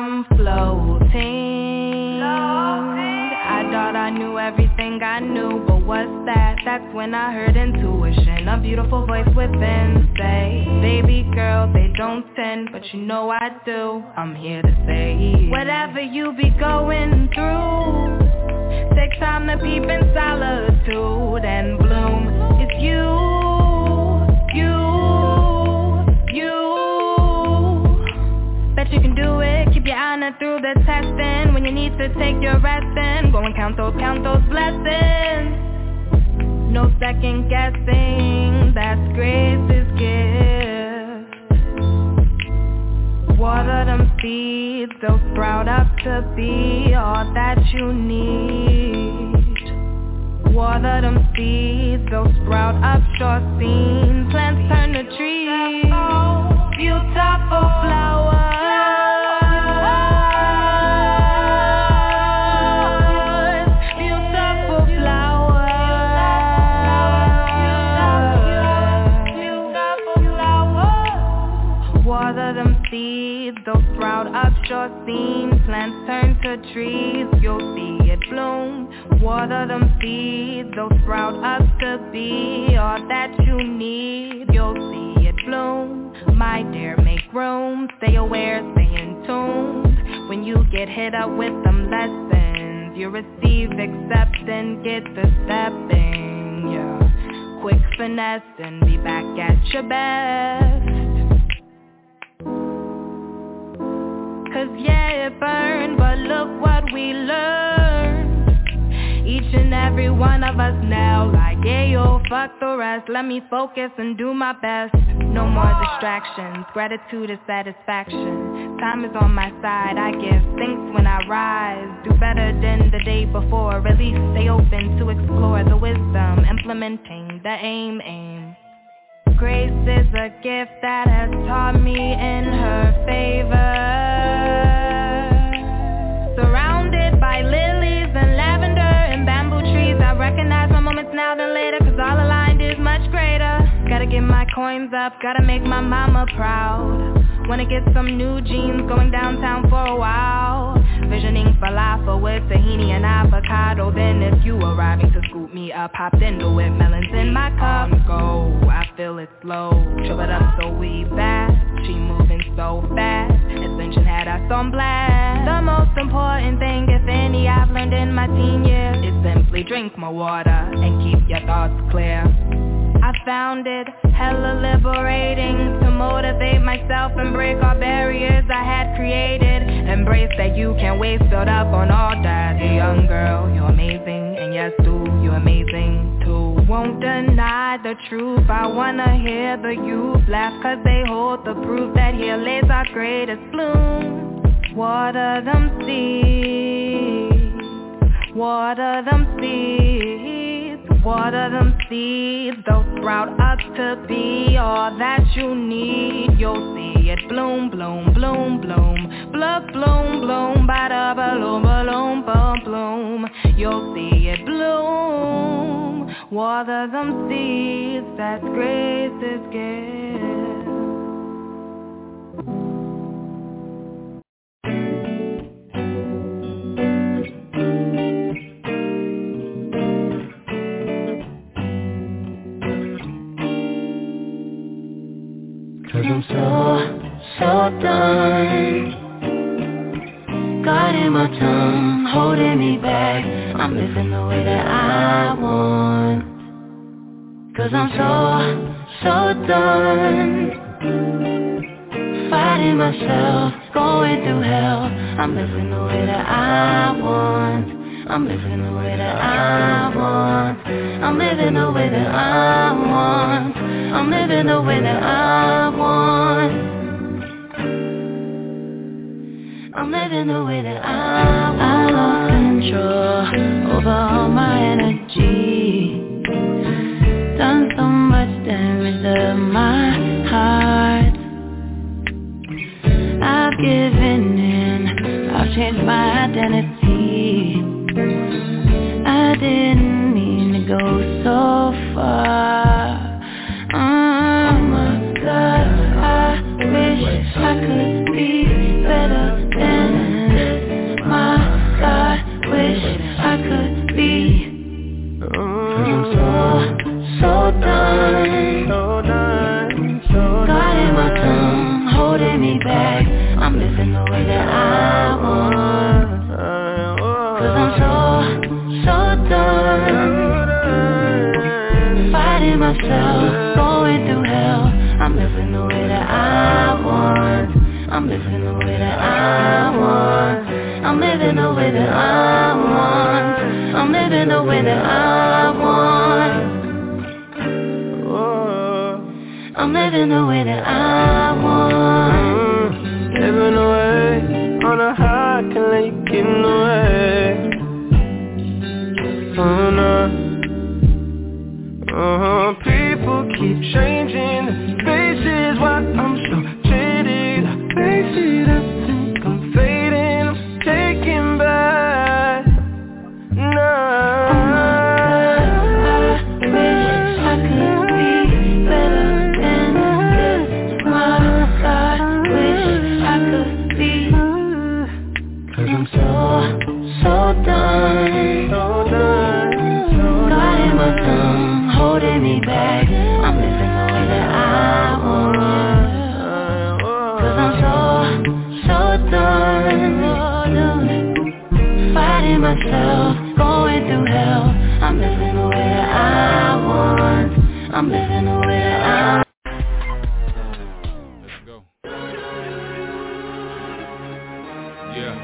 I'm floating. I thought I knew everything I knew, but what's that? That's when I heard intuition, a beautiful voice within say, baby girl, they don't tend, but you know I do. I'm here to say, whatever you be going through, take time to peep in solitude and bloom. It's you, you, you. Bet you can do it, keep your honor through the testing. When you need to take your rest in, go and count those, count those blessings. No second guessing, that's grace's gift. Water them seeds, they'll sprout up to be all that you need. Water them seeds, they'll sprout up short scenes. Plants turn to trees, beautiful flowers. They'll sprout up short seams, plants turn to trees, you'll see it bloom. Water them seeds, they'll sprout up to be all that you need, you'll see it bloom. My dear, make room, stay aware, stay in tune. When you get hit up with them lessons, you receive, accept, and get the stepping, yeah. Quick finesse and be back at your best. Cause yeah, it burned, but look what we learned. Each and every one of us now like, yeah, yo, fuck the rest. Let me focus and do my best. No more distractions, gratitude is satisfaction. Time is on my side, I give thanks when I rise. Do better than the day before, release, stay open to explore the wisdom. Implementing the aim, aim. Grace is a gift that has taught me in her favor. Surrounded by lilies and lavender and bamboo trees, I recognize my moments now than later, cause all aligned is much greater. Gotta get my coins up, gotta make my mama proud. Wanna get some new jeans, going downtown for a while. Visioning falafel with tahini and avocado. Then if you arriving to scoop me up, hopped into it, melons in my cup. Go, I feel it slow, trip it up so we fast. She moving so fast, Ascension had us on blast. The most important thing, if any, I've learned in my teen years is simply drink more water and keep your thoughts clear. I found it hella liberating to motivate myself and break all barriers I had created. Embrace that you can't waste, filled up on all that. Hey young girl, you're amazing, and yes too, you're amazing too. Won't deny the truth, I wanna hear the youth laugh, cause they hold the proof that here lays our greatest bloom. Water them seeds, water them seeds. Water them seeds, they'll sprout up to be all that you need. You'll see it bloom, bloom, bloom, bloom, bloom, bloom, bloom, bada bloom, bloom, bloom, bloom. You'll see it bloom. Water them seeds, that's grace's gift. Cause I'm so, so done. Guarding my tongue, holding me back. I'm living the way that I want. Cause I'm so, so done. Fighting myself, going through hell. I'm living the way that I want. I'm living the way that I want. I'm living the way that I want. I'm living the way that I want. I'm living the way that I want. I lost control over all my energy. Done so much damage to my heart. I've given in, I've changed my identity. I didn't mean to go so far. Oh my God, I wish I could be better than myself, going through hell. I'm living the way that I want. I'm living the way that I want. I'm living the way that I want. I'm living the way that I want. I'm living the way that I want. Mm, living away on a high, can't let you get in the way. Oh no. Uh-huh, people keep changing faces while I'm so jaded. Face it, I think I'm fading, I'm taking back. No. I wish I could be better than this. My God, wish I could be. Cause I'm so, so done. So done. God in my tongue, holding me back. I'm living the way that I want. Cause I'm so, so done. Fighting myself, going through hell. I'm living the way that I want. I'm living the way that I want. Let's go. Yeah.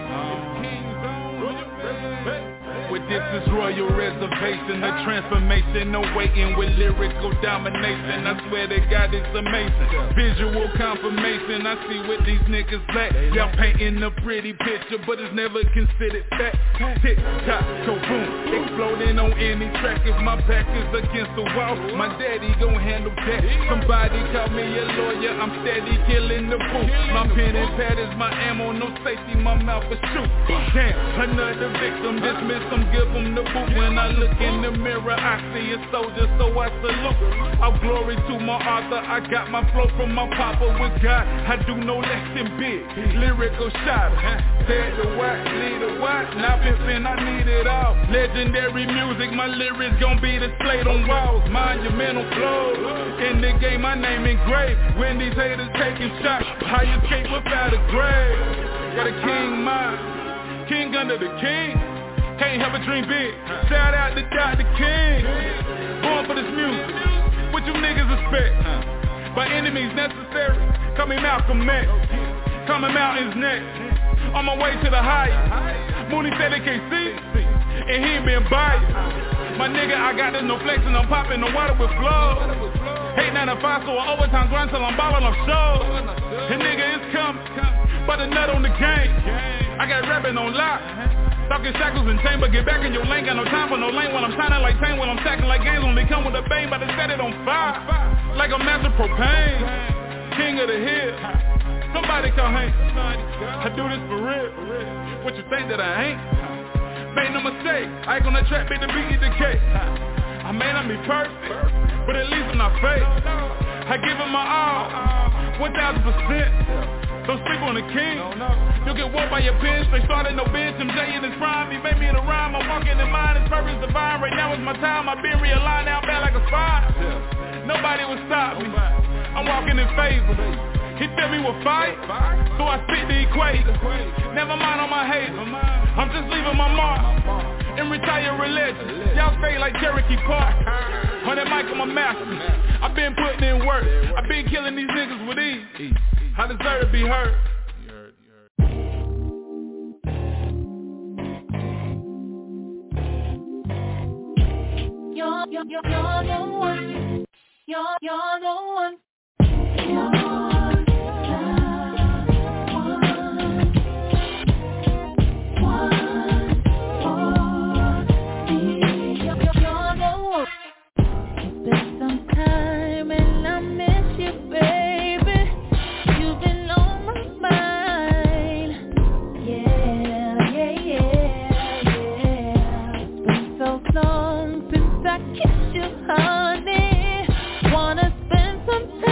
With this is Royal Reservation, the transformation, no waiting with lyrical domination. I swear to God it's amazing. Visual confirmation, I see what these niggas lack. Y'all painting a pretty picture, but it's never considered fact. Tick tock, go boom, exploding on any track. If my back is against the wall, my daddy gon' handle that. Somebody call me a lawyer, I'm steady killing the booth. My pen and pad is my ammo, no safety, my mouth is shoot. Damn, another victim, dismiss them, give them the boot. When I look in the mirror, I see a soldier, so I salute. All glory to my author, I got my flow from my papa with God. I do no less than big, lyrical shot. Said the what, lead the what, not pimpin', I need it all. Legendary music, my lyrics gon' be displayed on walls. Monumental flows, in the game my name engraved. When these haters taking shots, I escape without a grave. Got a king mind, king under the king. Can't help a dream big. Shout out to Doctor King. Born for this music. What you niggas expect? By enemies necessary. Call me Malcolm X. Coming mountains next. On my way to the highest. Mooney said they can't see. And he ain't been biased. My nigga, I got this no flexing. I'm popping the water with flow. Hate nine to five, so I overtime grind till I'm ballin' on show. And nigga, it's coming. But a nut on the game. I got rapping on lock. Talking shackles and chain, but get back in your lane. Got no time for no lane while I'm shining like Tane. While I'm stacking like games, only come with a bang. But they set it on fire, like a master propane. King of the hill, somebody call Hank. I do this for real. What you think that I ain't? Made no mistake, I ain't gonna trap, beat the beat, eat the cake. I may not be perfect, but at least I'm not fake. I give it my all, one thousand percent. Don't sleep on the king. You'll get whooped by your pen. They started no bitch. M J in his prime. He made me the rhyme. I'm walking in mine. His purpose divine. Right now is my time. I've been realigned. Now bad like a spy. Nobody will stop me. I'm walking in favor. He tell me we'll fight, so I spit the equation. Never mind on my hate. I'm just leaving my mark and retire religion. Y'all fade like Cherokee Park. On that mic, I'm a master. I've been putting in work. I've been killing these niggas with ease. I deserve to be heard. You heard, you heard. You're, you're, you're, you're the one. You're, you're the one. You're the one. One for me. You're, you're the one. It's been some time and I miss you, baby. You've been on my mind. Yeah, yeah, yeah, yeah. It's been so long since I kissed you, honey. Wanna spend some time.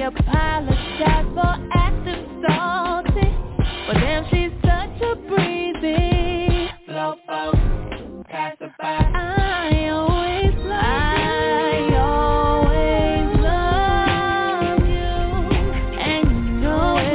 apologize for acting salty, but damn, she's such a breezy slowpoke passerby. I always love you. I always love you, and you know it.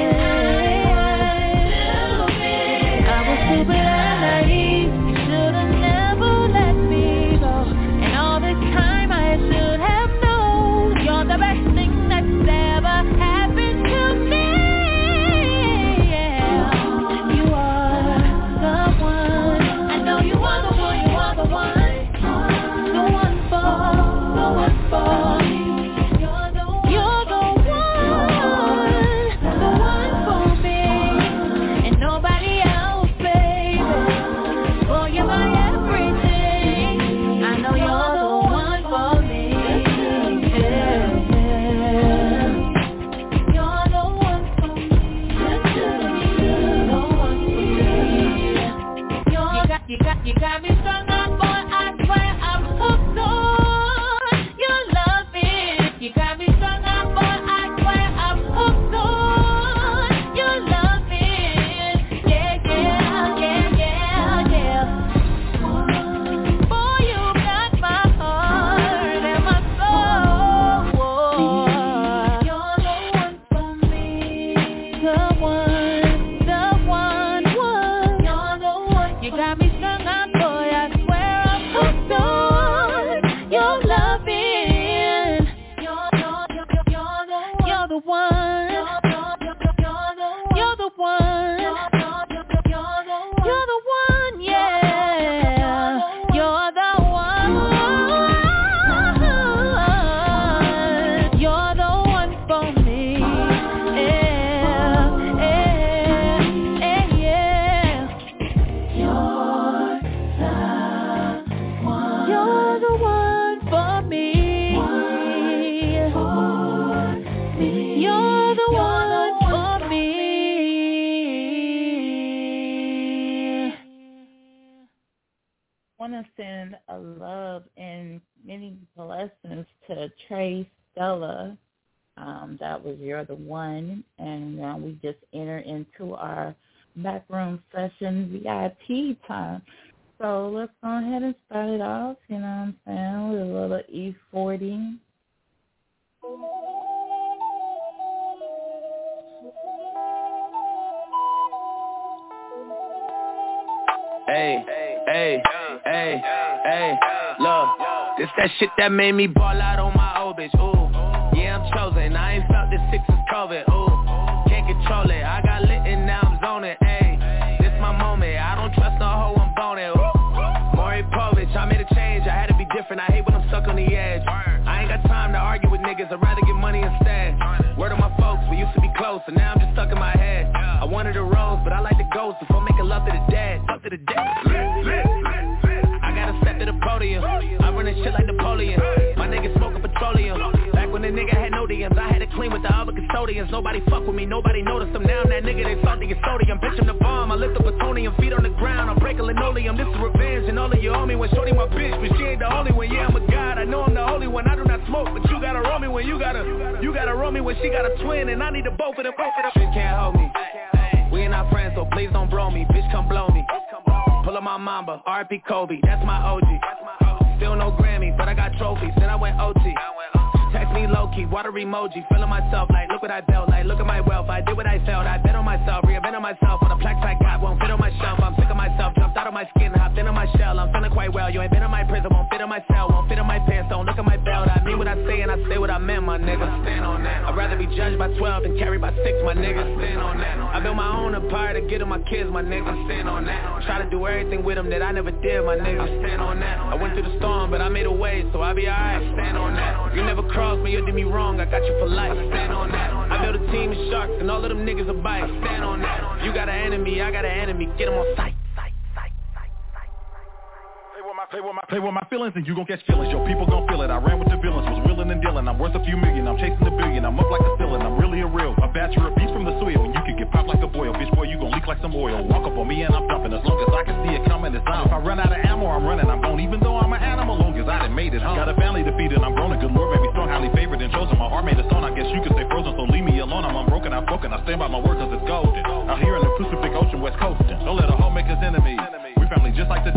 I was stupid and naive. You should have never let me go, and all this time I should have known you're the best thing that's ever happened to me. Yeah, you are the one. I know you are the one. You are the one. The one for, the one for me. You're the one. You're the one. The one for me, and nobody else, baby. Oh, you're my everything. I know you're the one for me. Yeah. You're the one for me. The one for me. You're, you got, you got, you got me strung up, boy. I swear I'm hooked on your loving. You got me strung up, boy. I swear I'm hooked on your loving. Yeah, yeah, yeah, yeah, yeah. Boy, you got my heart and my soul. You're the one for me. The one, the one, one. You're the one. You got me strung up, boy. I swear I'm hooked on your loving. You're, you're, you're, you're the one. You're the one. You're the one. You're the one, yeah. You're the one. You're the one for me. Yeah, yeah, yeah, yeah. You're the one. You're the one for me. You're the one for me. Want to send a love and many blessings to Trey Stella. Um, that was You're the One, and uh, we just entered into our backroom session V I P time. So let's go ahead and start it off, you know what I'm saying, with a little E forty. Hey, hey, hey, hey, look, this that shit that made me ball out on my old bitch, ooh, yeah, I'm chosen, I ain't felt this six since COVID, ooh, can't control it, I got lit and now I'm zoning, ayy, this my moment, I don't trust no hoe, I'm boning, ooh, Maury Povich, I made a change, I had to be different, I hate when I'm stuck on the edge, I ain't got time to argue with niggas, I'd rather get money instead, word of my folks, we used to be close, and now I'm just stuck in my head, I wanted a rose, but I like the ghost, before making love to the dead, love to the dead, I gotta step to the podium, I run this shit like Napoleon, my niggas smoking petroleum, back when the nigga had no D Ms, I had to clean with the other custodians, nobody fuck with me, nobody noticed them, now I'm that nigga, they salty as sodium, bitch I'm the bomb, I lift up plutonium, feet on the ground, I break a linoleum, this is revenge, and all of you owe me when shorty my bitch, but she ain't the only one, yeah I'm a god, I know I'm the holy one, I do not smoke, but you gotta roll me when you gotta, you gotta roll me when she got a twin, and I need the both of them, both of them, shit can't hold me, we ain't not friends, so please don't bro me, bitch come blow me, pull up my mamba, R I P Kobe, that's my O G, still no Grammys, but I got trophies, then I went O T, text me low-key, water emoji, feeling myself like, look what I built, like, look at my wealth, I did what I felt, I bet on myself, reinvent on myself, all the plaques I got won't fit on my shelf, I'm sick of myself, jumped out of my skin, hopped into my shell, I'm feeling quite well, you ain't been in my prison, won't fit in my cell, won't fit in my pants, don't look at my belt, I mean what I say and I say what I meant, my nigga, stand on that, I'd rather be judged by twelve than carried by six, my nigga, stand on that, I built my own empire to get to my kids, my nigga, stand on that, try to do everything with them that I never did, my nigga, stand on that, I went through the storm, but I made a way, so I'll be alright, stand on that, you never crossed me, you did me wrong, I got you for life, stand on that, I built a team of sharks, and all of them niggas are bites, stand on that, you got an enemy, I got an enemy, get them on sight. Play with my, play with my feelings and you gon' catch feelings. Yo, people gon' feel it. I ran with the villains, was willing and dealing. I'm worth a few million, I'm chasing a billion. I'm up like a ceiling, I'm really a real. A bachelor of beast from the soil, and you can get popped like a boil. Bitch boy, you gon' leak like some oil. Walk up on me and I'm dumping. As long as I can see it coming, it's on. If I run out of ammo, I'm running. I'm gone, even though I'm an animal. Long as I done made it home. Got a family to feed and I'm grown. A good Lord made me strong, highly favored and chosen. My heart made a stone, I guess you could say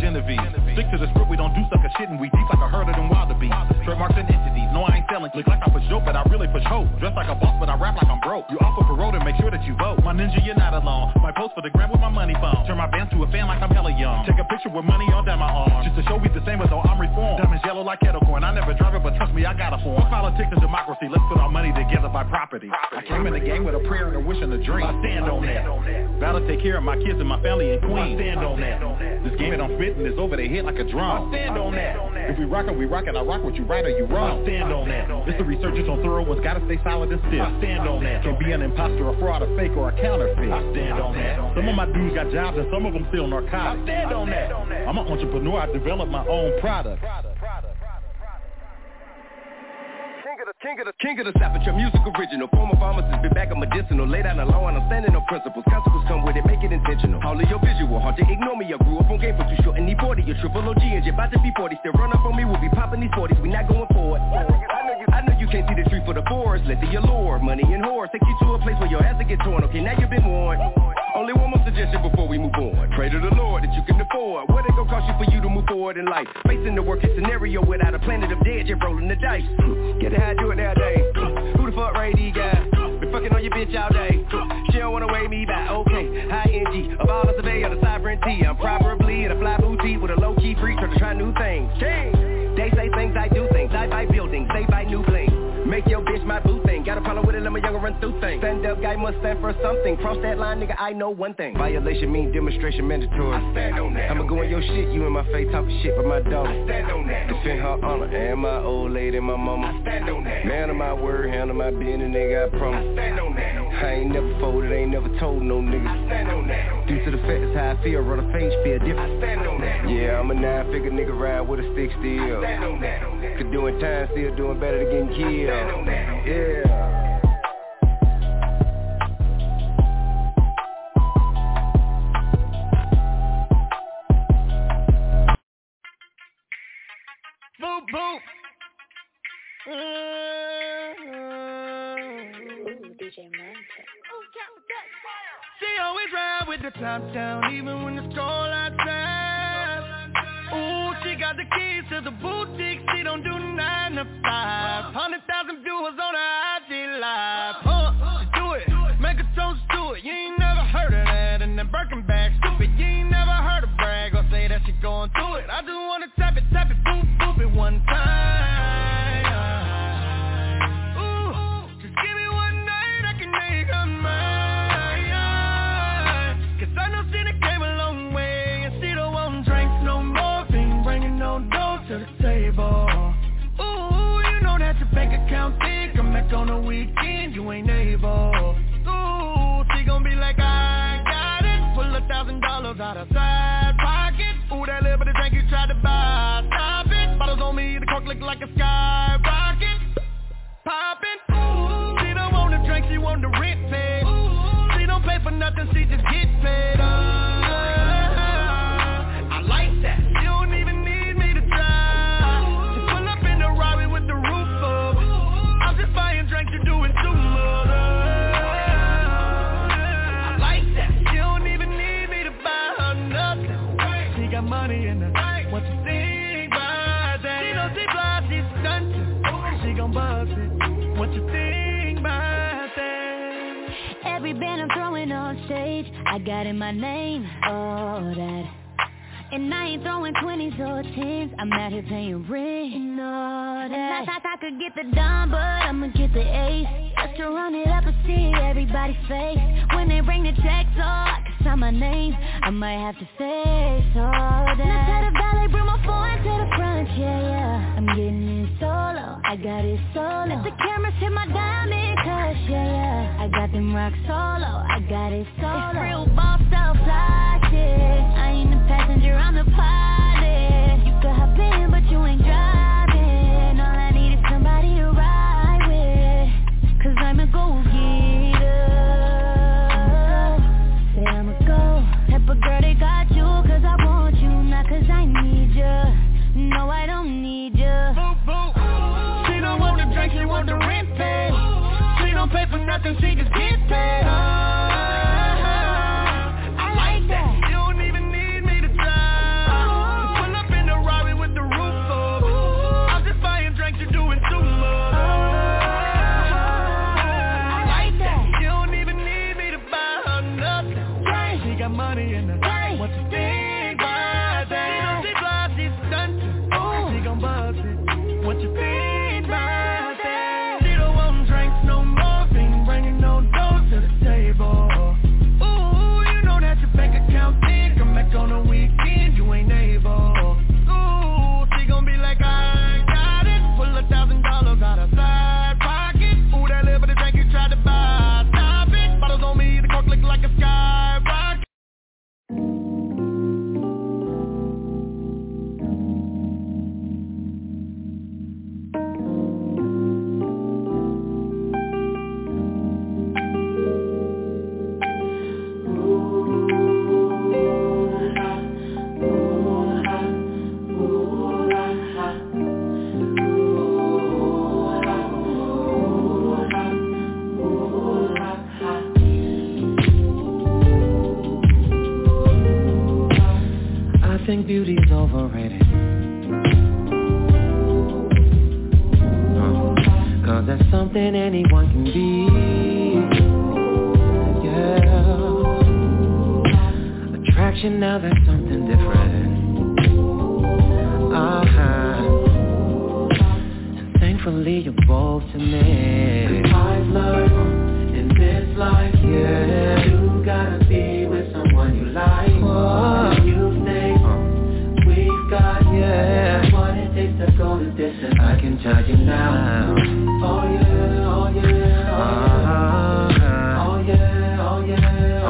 Genevieve. Stick to the script, we don't do sucker shit and we deep like a herd of them wildebeest. Trademarks and entities, no I ain't selling. Look like I push dope, but I really push hope. Dress like a boss, but I rap like I'm broke. You offer parole to make sure that you vote. My ninja, you're not alone. My post for the gram with my money phone. Turn my bands to a fan like I'm hella young. Take a picture with money all down my arm, just to show we the same as though I'm reformed. Diamonds yellow like kettle corn. I never drive it, but trust me, I got a form. Politics and democracy, let's put our money together by property. I came in the game with a prayer and a wish and a dream. I stand on that. Gotta take care of my kids and my family in Queens. I stand on that. This game it don't fit and it's over their head like a drum. I stand on that. If we rockin', we rockin'. I rock what you right or you wrong. I stand on that. It's the resurgence on thorough ones. Gotta stay solid and stiff. I stand on that. Can't be an imposter, a fraud, a fake, or a counterfeit. I stand on that. Some of my dudes got jobs and some of them still narcotics. I stand on that. I'm an entrepreneur. I develop my own product. King of the, king of the South, your music original. Former pharmacist, been back on medicinal. Lay down the law and I'm standing on principles. Consequences come with it, make it intentional. All of your visual, hard to ignore me. I grew up on game for too short and need forty. Your triple O G and you're about to be forty. Still run up on me, we'll be popping these forties. We not going forward. I know you, I know you can't see the tree for the forest. Let the allure, money and whores take you to a place where your ass will get torn. Okay, now you've been warned. Only one more suggestion before we move on. Pray to the Lord that you can afford. What it gon' cost you for you to move forward in life? Facing the worst case scenario without a planet of dead, you're rolling the dice. Get it how I do it nowadays. Who the fuck Ray D guy? Been fucking on your bitch all day. She don't wanna weigh me back. Okay, high N G, a ball of survey on the sovereignty. I'm probably in a fly boutique with a low key freak trying to try new things. King. They say things, I do things. I buy buildings, they buy new bling. Make your bitch my boo thing. Got a problem with it, let my younger run through things. Stand up guy must stand for something. Cross that line, nigga, I know one thing. Violation mean demonstration mandatory. I stand on that. I'ma go in your shit, you in my face talking shit with my dog. I stand on that. Defend her honor and my old lady, my mama. I stand on that. Man of my word, handle my business, nigga, I promise. I stand on that. I ain't never folded, ain't never told no nigga. I stand on that. Due to the facts how I feel, run a face, feel different. I stand on that. Yeah, I'm a nine-figure nigga ride with a stick still. I stand on that. Could doing time, still doing better than getting killed. I stand on that. Yeah. Boop boop. Mm-hmm. Ooh, D J Monte. She always ride with the top down, even when it's cold outside. Ooh, she got the keys to the boutique. She don't do nine to five. Hundred thousand viewers on her I G live. Huh, do it, make a toast to it. You ain't never heard of that. And then Birkin bag, stupid. You ain't never heard of brag or say that she going through it. I just wanna tap it, tap it, boop, boop it one time. Ooh, just give me one night, I can make her mine. Cause I know she done came a long way, and she don't want drinks no more. Ain't bringing no dough to the table. Ooh, you know that your bank account big. Come back on the weekend, you ain't able. Ooh, she gon' be like, I got it. Pull a thousand dollars out of side pocket. Ooh, that little bit of drink you tried to buy, stop it. Bottles on me, the cork look like a skyrocket. Poppin', ooh, she don't want the drink, she want the rent paid. Ooh, she don't pay for nothing, she just get paid. Uh, I like that. You don't even need me to try. Just pull up in the Rari with the roof up. I'm just buying drinks, you doing too much. I like that. You don't even need me to buy her nothing. She got money in her. What you think about that? She knows she fly, she's stunting. She gon' bust it. What you think about that? Every band I'm throwing on stage, I got in my name, all that. And I ain't throwing twenties or tens, I'm out here paying rent and all that. I thought I could get the dime, but I'ma get the ace. Just to run it up and see everybody's face. When they bring the checks, oh, I can sign my name. I might have to face all that. Now tell the ballet, bring my phone to the front, yeah, yeah. I'm getting in solo, I got it solo. Let the cameras hit my diamond cush, yeah, yeah. I got them rock solo, I got it solo. It's real boss, self-fly shit. I ain't a passenger, I'm the pilot. You could hop in, but you ain't driving. All I need is somebody to ride with. Cause I'm a go-getter. Say I'm a go. Type of girl, they got you. Cause I want you, not cause I need you. No, I don't need you. Boop, boop. She don't want the drink, she want the rent paid. She don't pay for nothing, she just get paid. Uh, I like that. You don't even need me to try. think beauty's overrated? Uh, Cause that's something anyone can be. Yeah. Attraction, now that's something different. Uh-huh. And thankfully you're both to me. I've learned in this life, yeah, you gotta be with someone you like. Oh, you think we've got, yeah, what it takes to go the distance. I can tell you now. Oh yeah, oh yeah, oh yeah. Uh-huh. Oh yeah, oh yeah, oh yeah.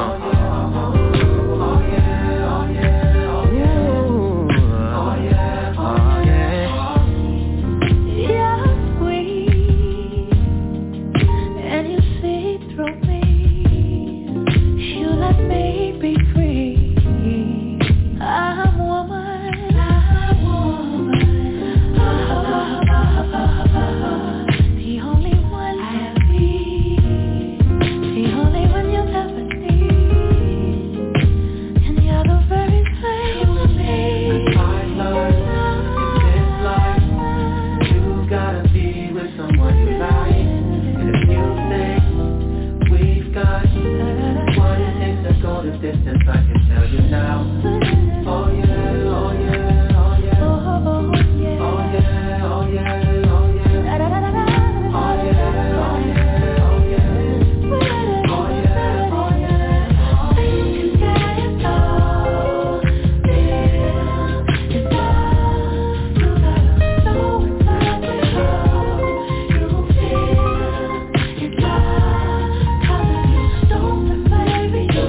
Distance, I can tell you now. Oh yeah, oh yeah, oh yeah. Oh yeah, oh yeah, oh yeah. Oh yeah, oh yeah, oh yeah. Oh yeah, oh yeah. You can get it all. It's all. You gotta know exactly how you feel. It's love, 'cause if you don't, then baby you.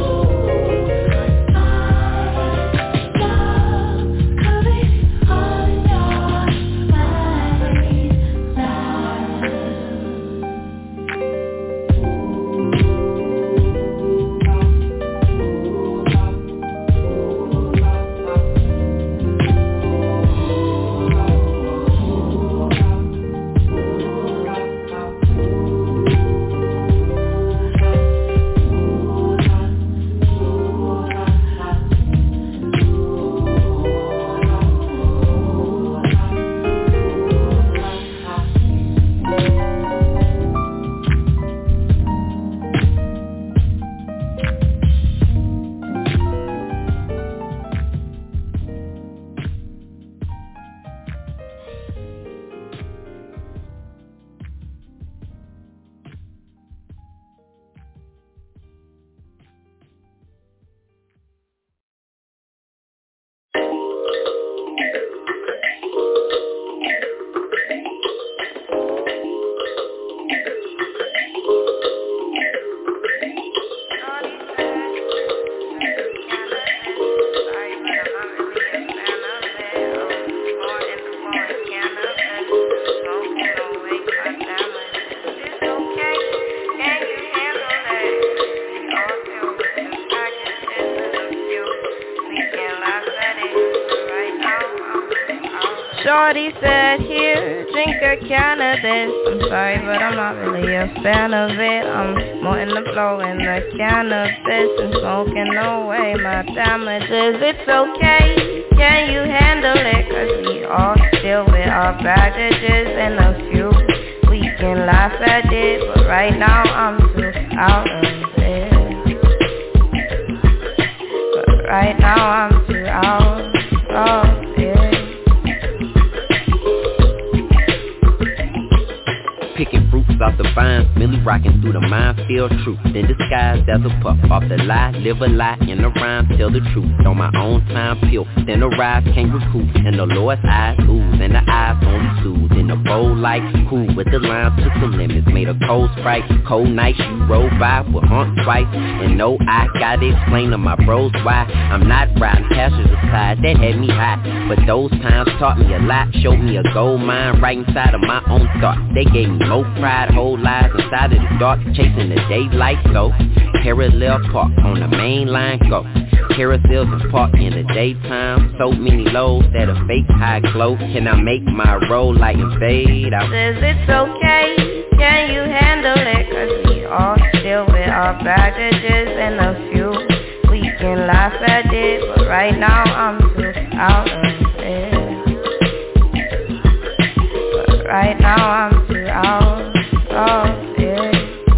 Shorty said, here, drink a can of this. I'm sorry, but I'm not really a fan of it. I'm more in the flow in the cannabis and smoking away my damages. It's okay, can you handle it? Cause we all deal with our baggages and a few. We can laugh at it, but right now I'm too out of it. But right now I'm too out of it. Picking fruits off the vines, Millie rocking through the minefield truth. Then disguised as a puff, off the lie, live a lie, in the rhyme, tell the truth. On my own time pill, then the rise can't recoup. And the Lord's eyes ooze, and the eyes only soothe. In the bowl like cool, with the lines to some limits. Made a cold sprite, cold night, you roll by with hunt twice. And no, I gotta explain to my bros why I'm not riding passengers side, that had me high. But those times taught me a lot, showed me a gold mine right inside of my own thoughts. They gave me more pride, whole lives inside of the dark, chasing the daylight. So parallel park on the main line, go carousels and park in the daytime. So many lows that a fake high glow. Can I make my roll light and fade out? Says it's okay, can you handle it? Cause we all deal with our baggages and a few. We can laugh at it, but right now I'm too out of it. But right now I'm too out of it.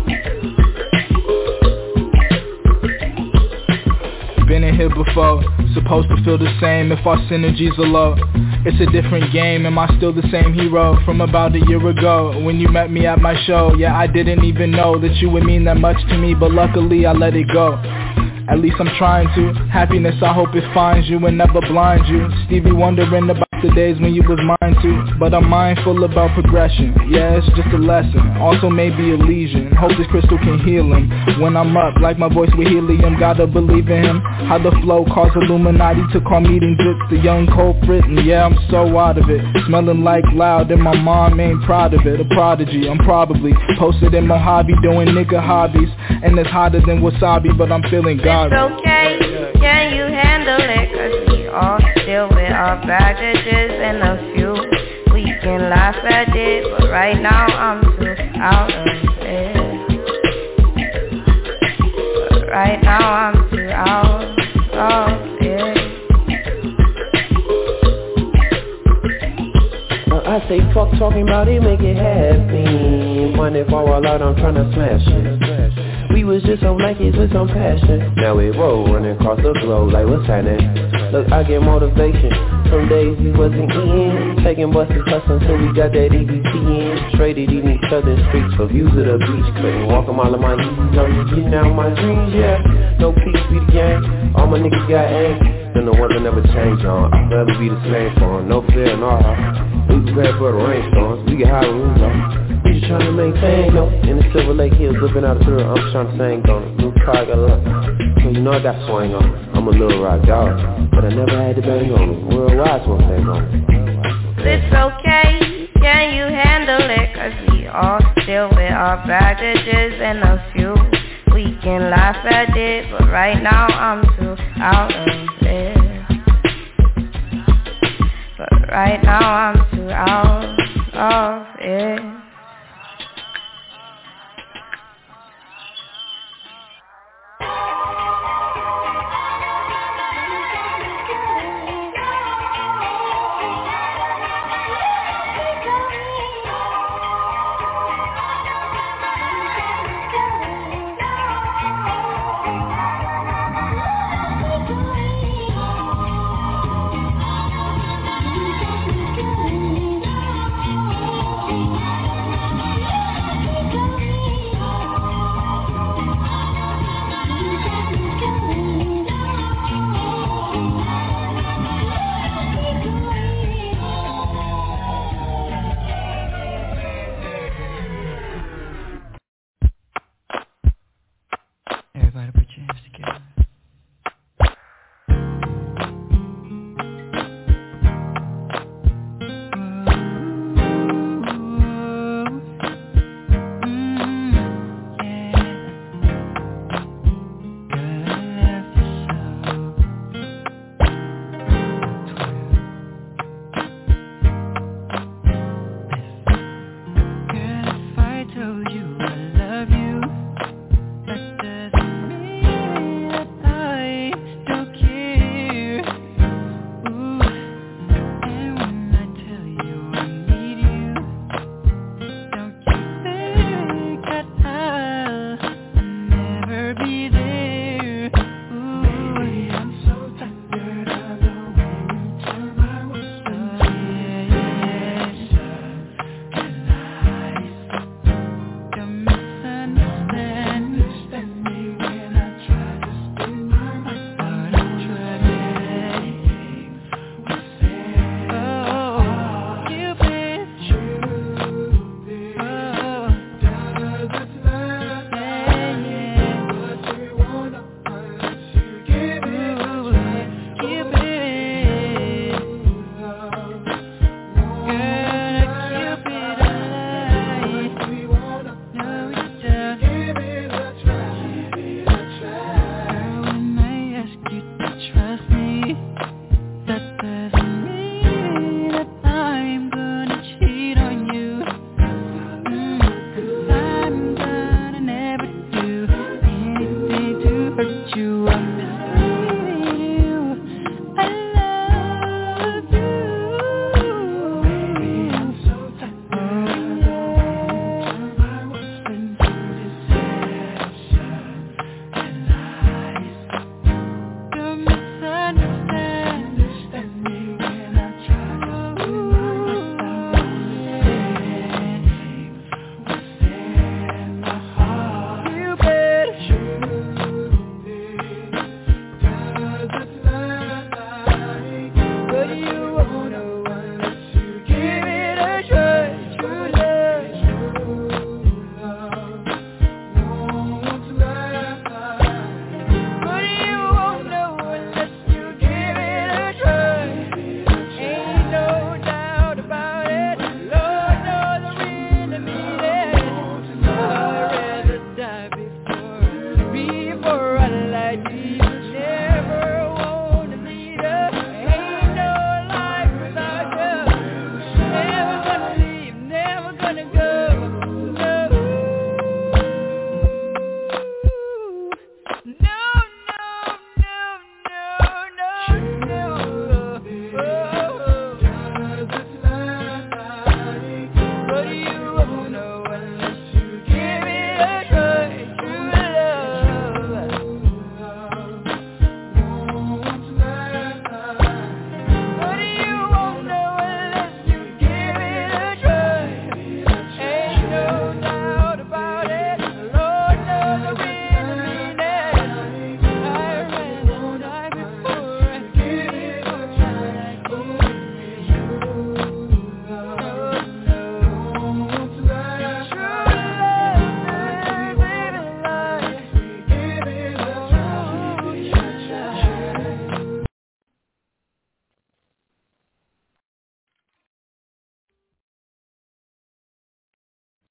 Been in here before, supposed to feel the same if our synergies are low. It's a different game, am I still the same hero from about a year ago when you met me at my show? Yeah, I didn't even know that you would mean that much to me, but luckily I let it go. At least I'm trying to. Happiness, I hope it finds you and never blinds you. Stevie wondering about the days when you was mine too. But I'm mindful about progression. Yeah, it's just a lesson. Also maybe a lesion. Hope this crystal can heal him. When I'm up, like my voice with helium, gotta believe in him. How the flow caused Illuminati to call meeting Jits the young culprit. And yeah, I'm so out of it. Smelling like loud and my mom ain't proud of it. A prodigy, I'm probably posted in Mojave doing nigga hobbies. And it's hotter than wasabi, but I'm feeling God. It's okay, can you handle it? Cause we all deal with our baggages and a few we can laugh at it, but right now I'm too out of it. But right now I'm too out of it. I say fuck talking about it, make it happen. Money fall all out, I'm tryna smash it. We was just on Nikes with some passion. Now we roll, running across the globe like what's happening. Look, I get motivation. Some days we wasn't in. Taking buses hustling till we got that E B T in. Traded in each other's streets for views of the beach. Couldn't walk a mile of my Yeezys on you, getting out my dreams, yeah. No peace, we the gang. All my niggas got aim. Then the one that never change on. I'll forever be the same for 'em. No fear in our heart. We prepare for the rainstorms. We get high rooms on. We just tryna maintain, no. In the Silver Lake Hills, living out of thrill. I'm just tryna sing on it. New car, got a lot. So you know I got swing on it. I'm a little rock dog, but I never had to bang on it. Worldwide, so I'm bang on it. It's okay, can you handle it? Cause we all deal with our baggages and a few we can laugh at it, but right now I'm too out of it. But right now I'm too out of it.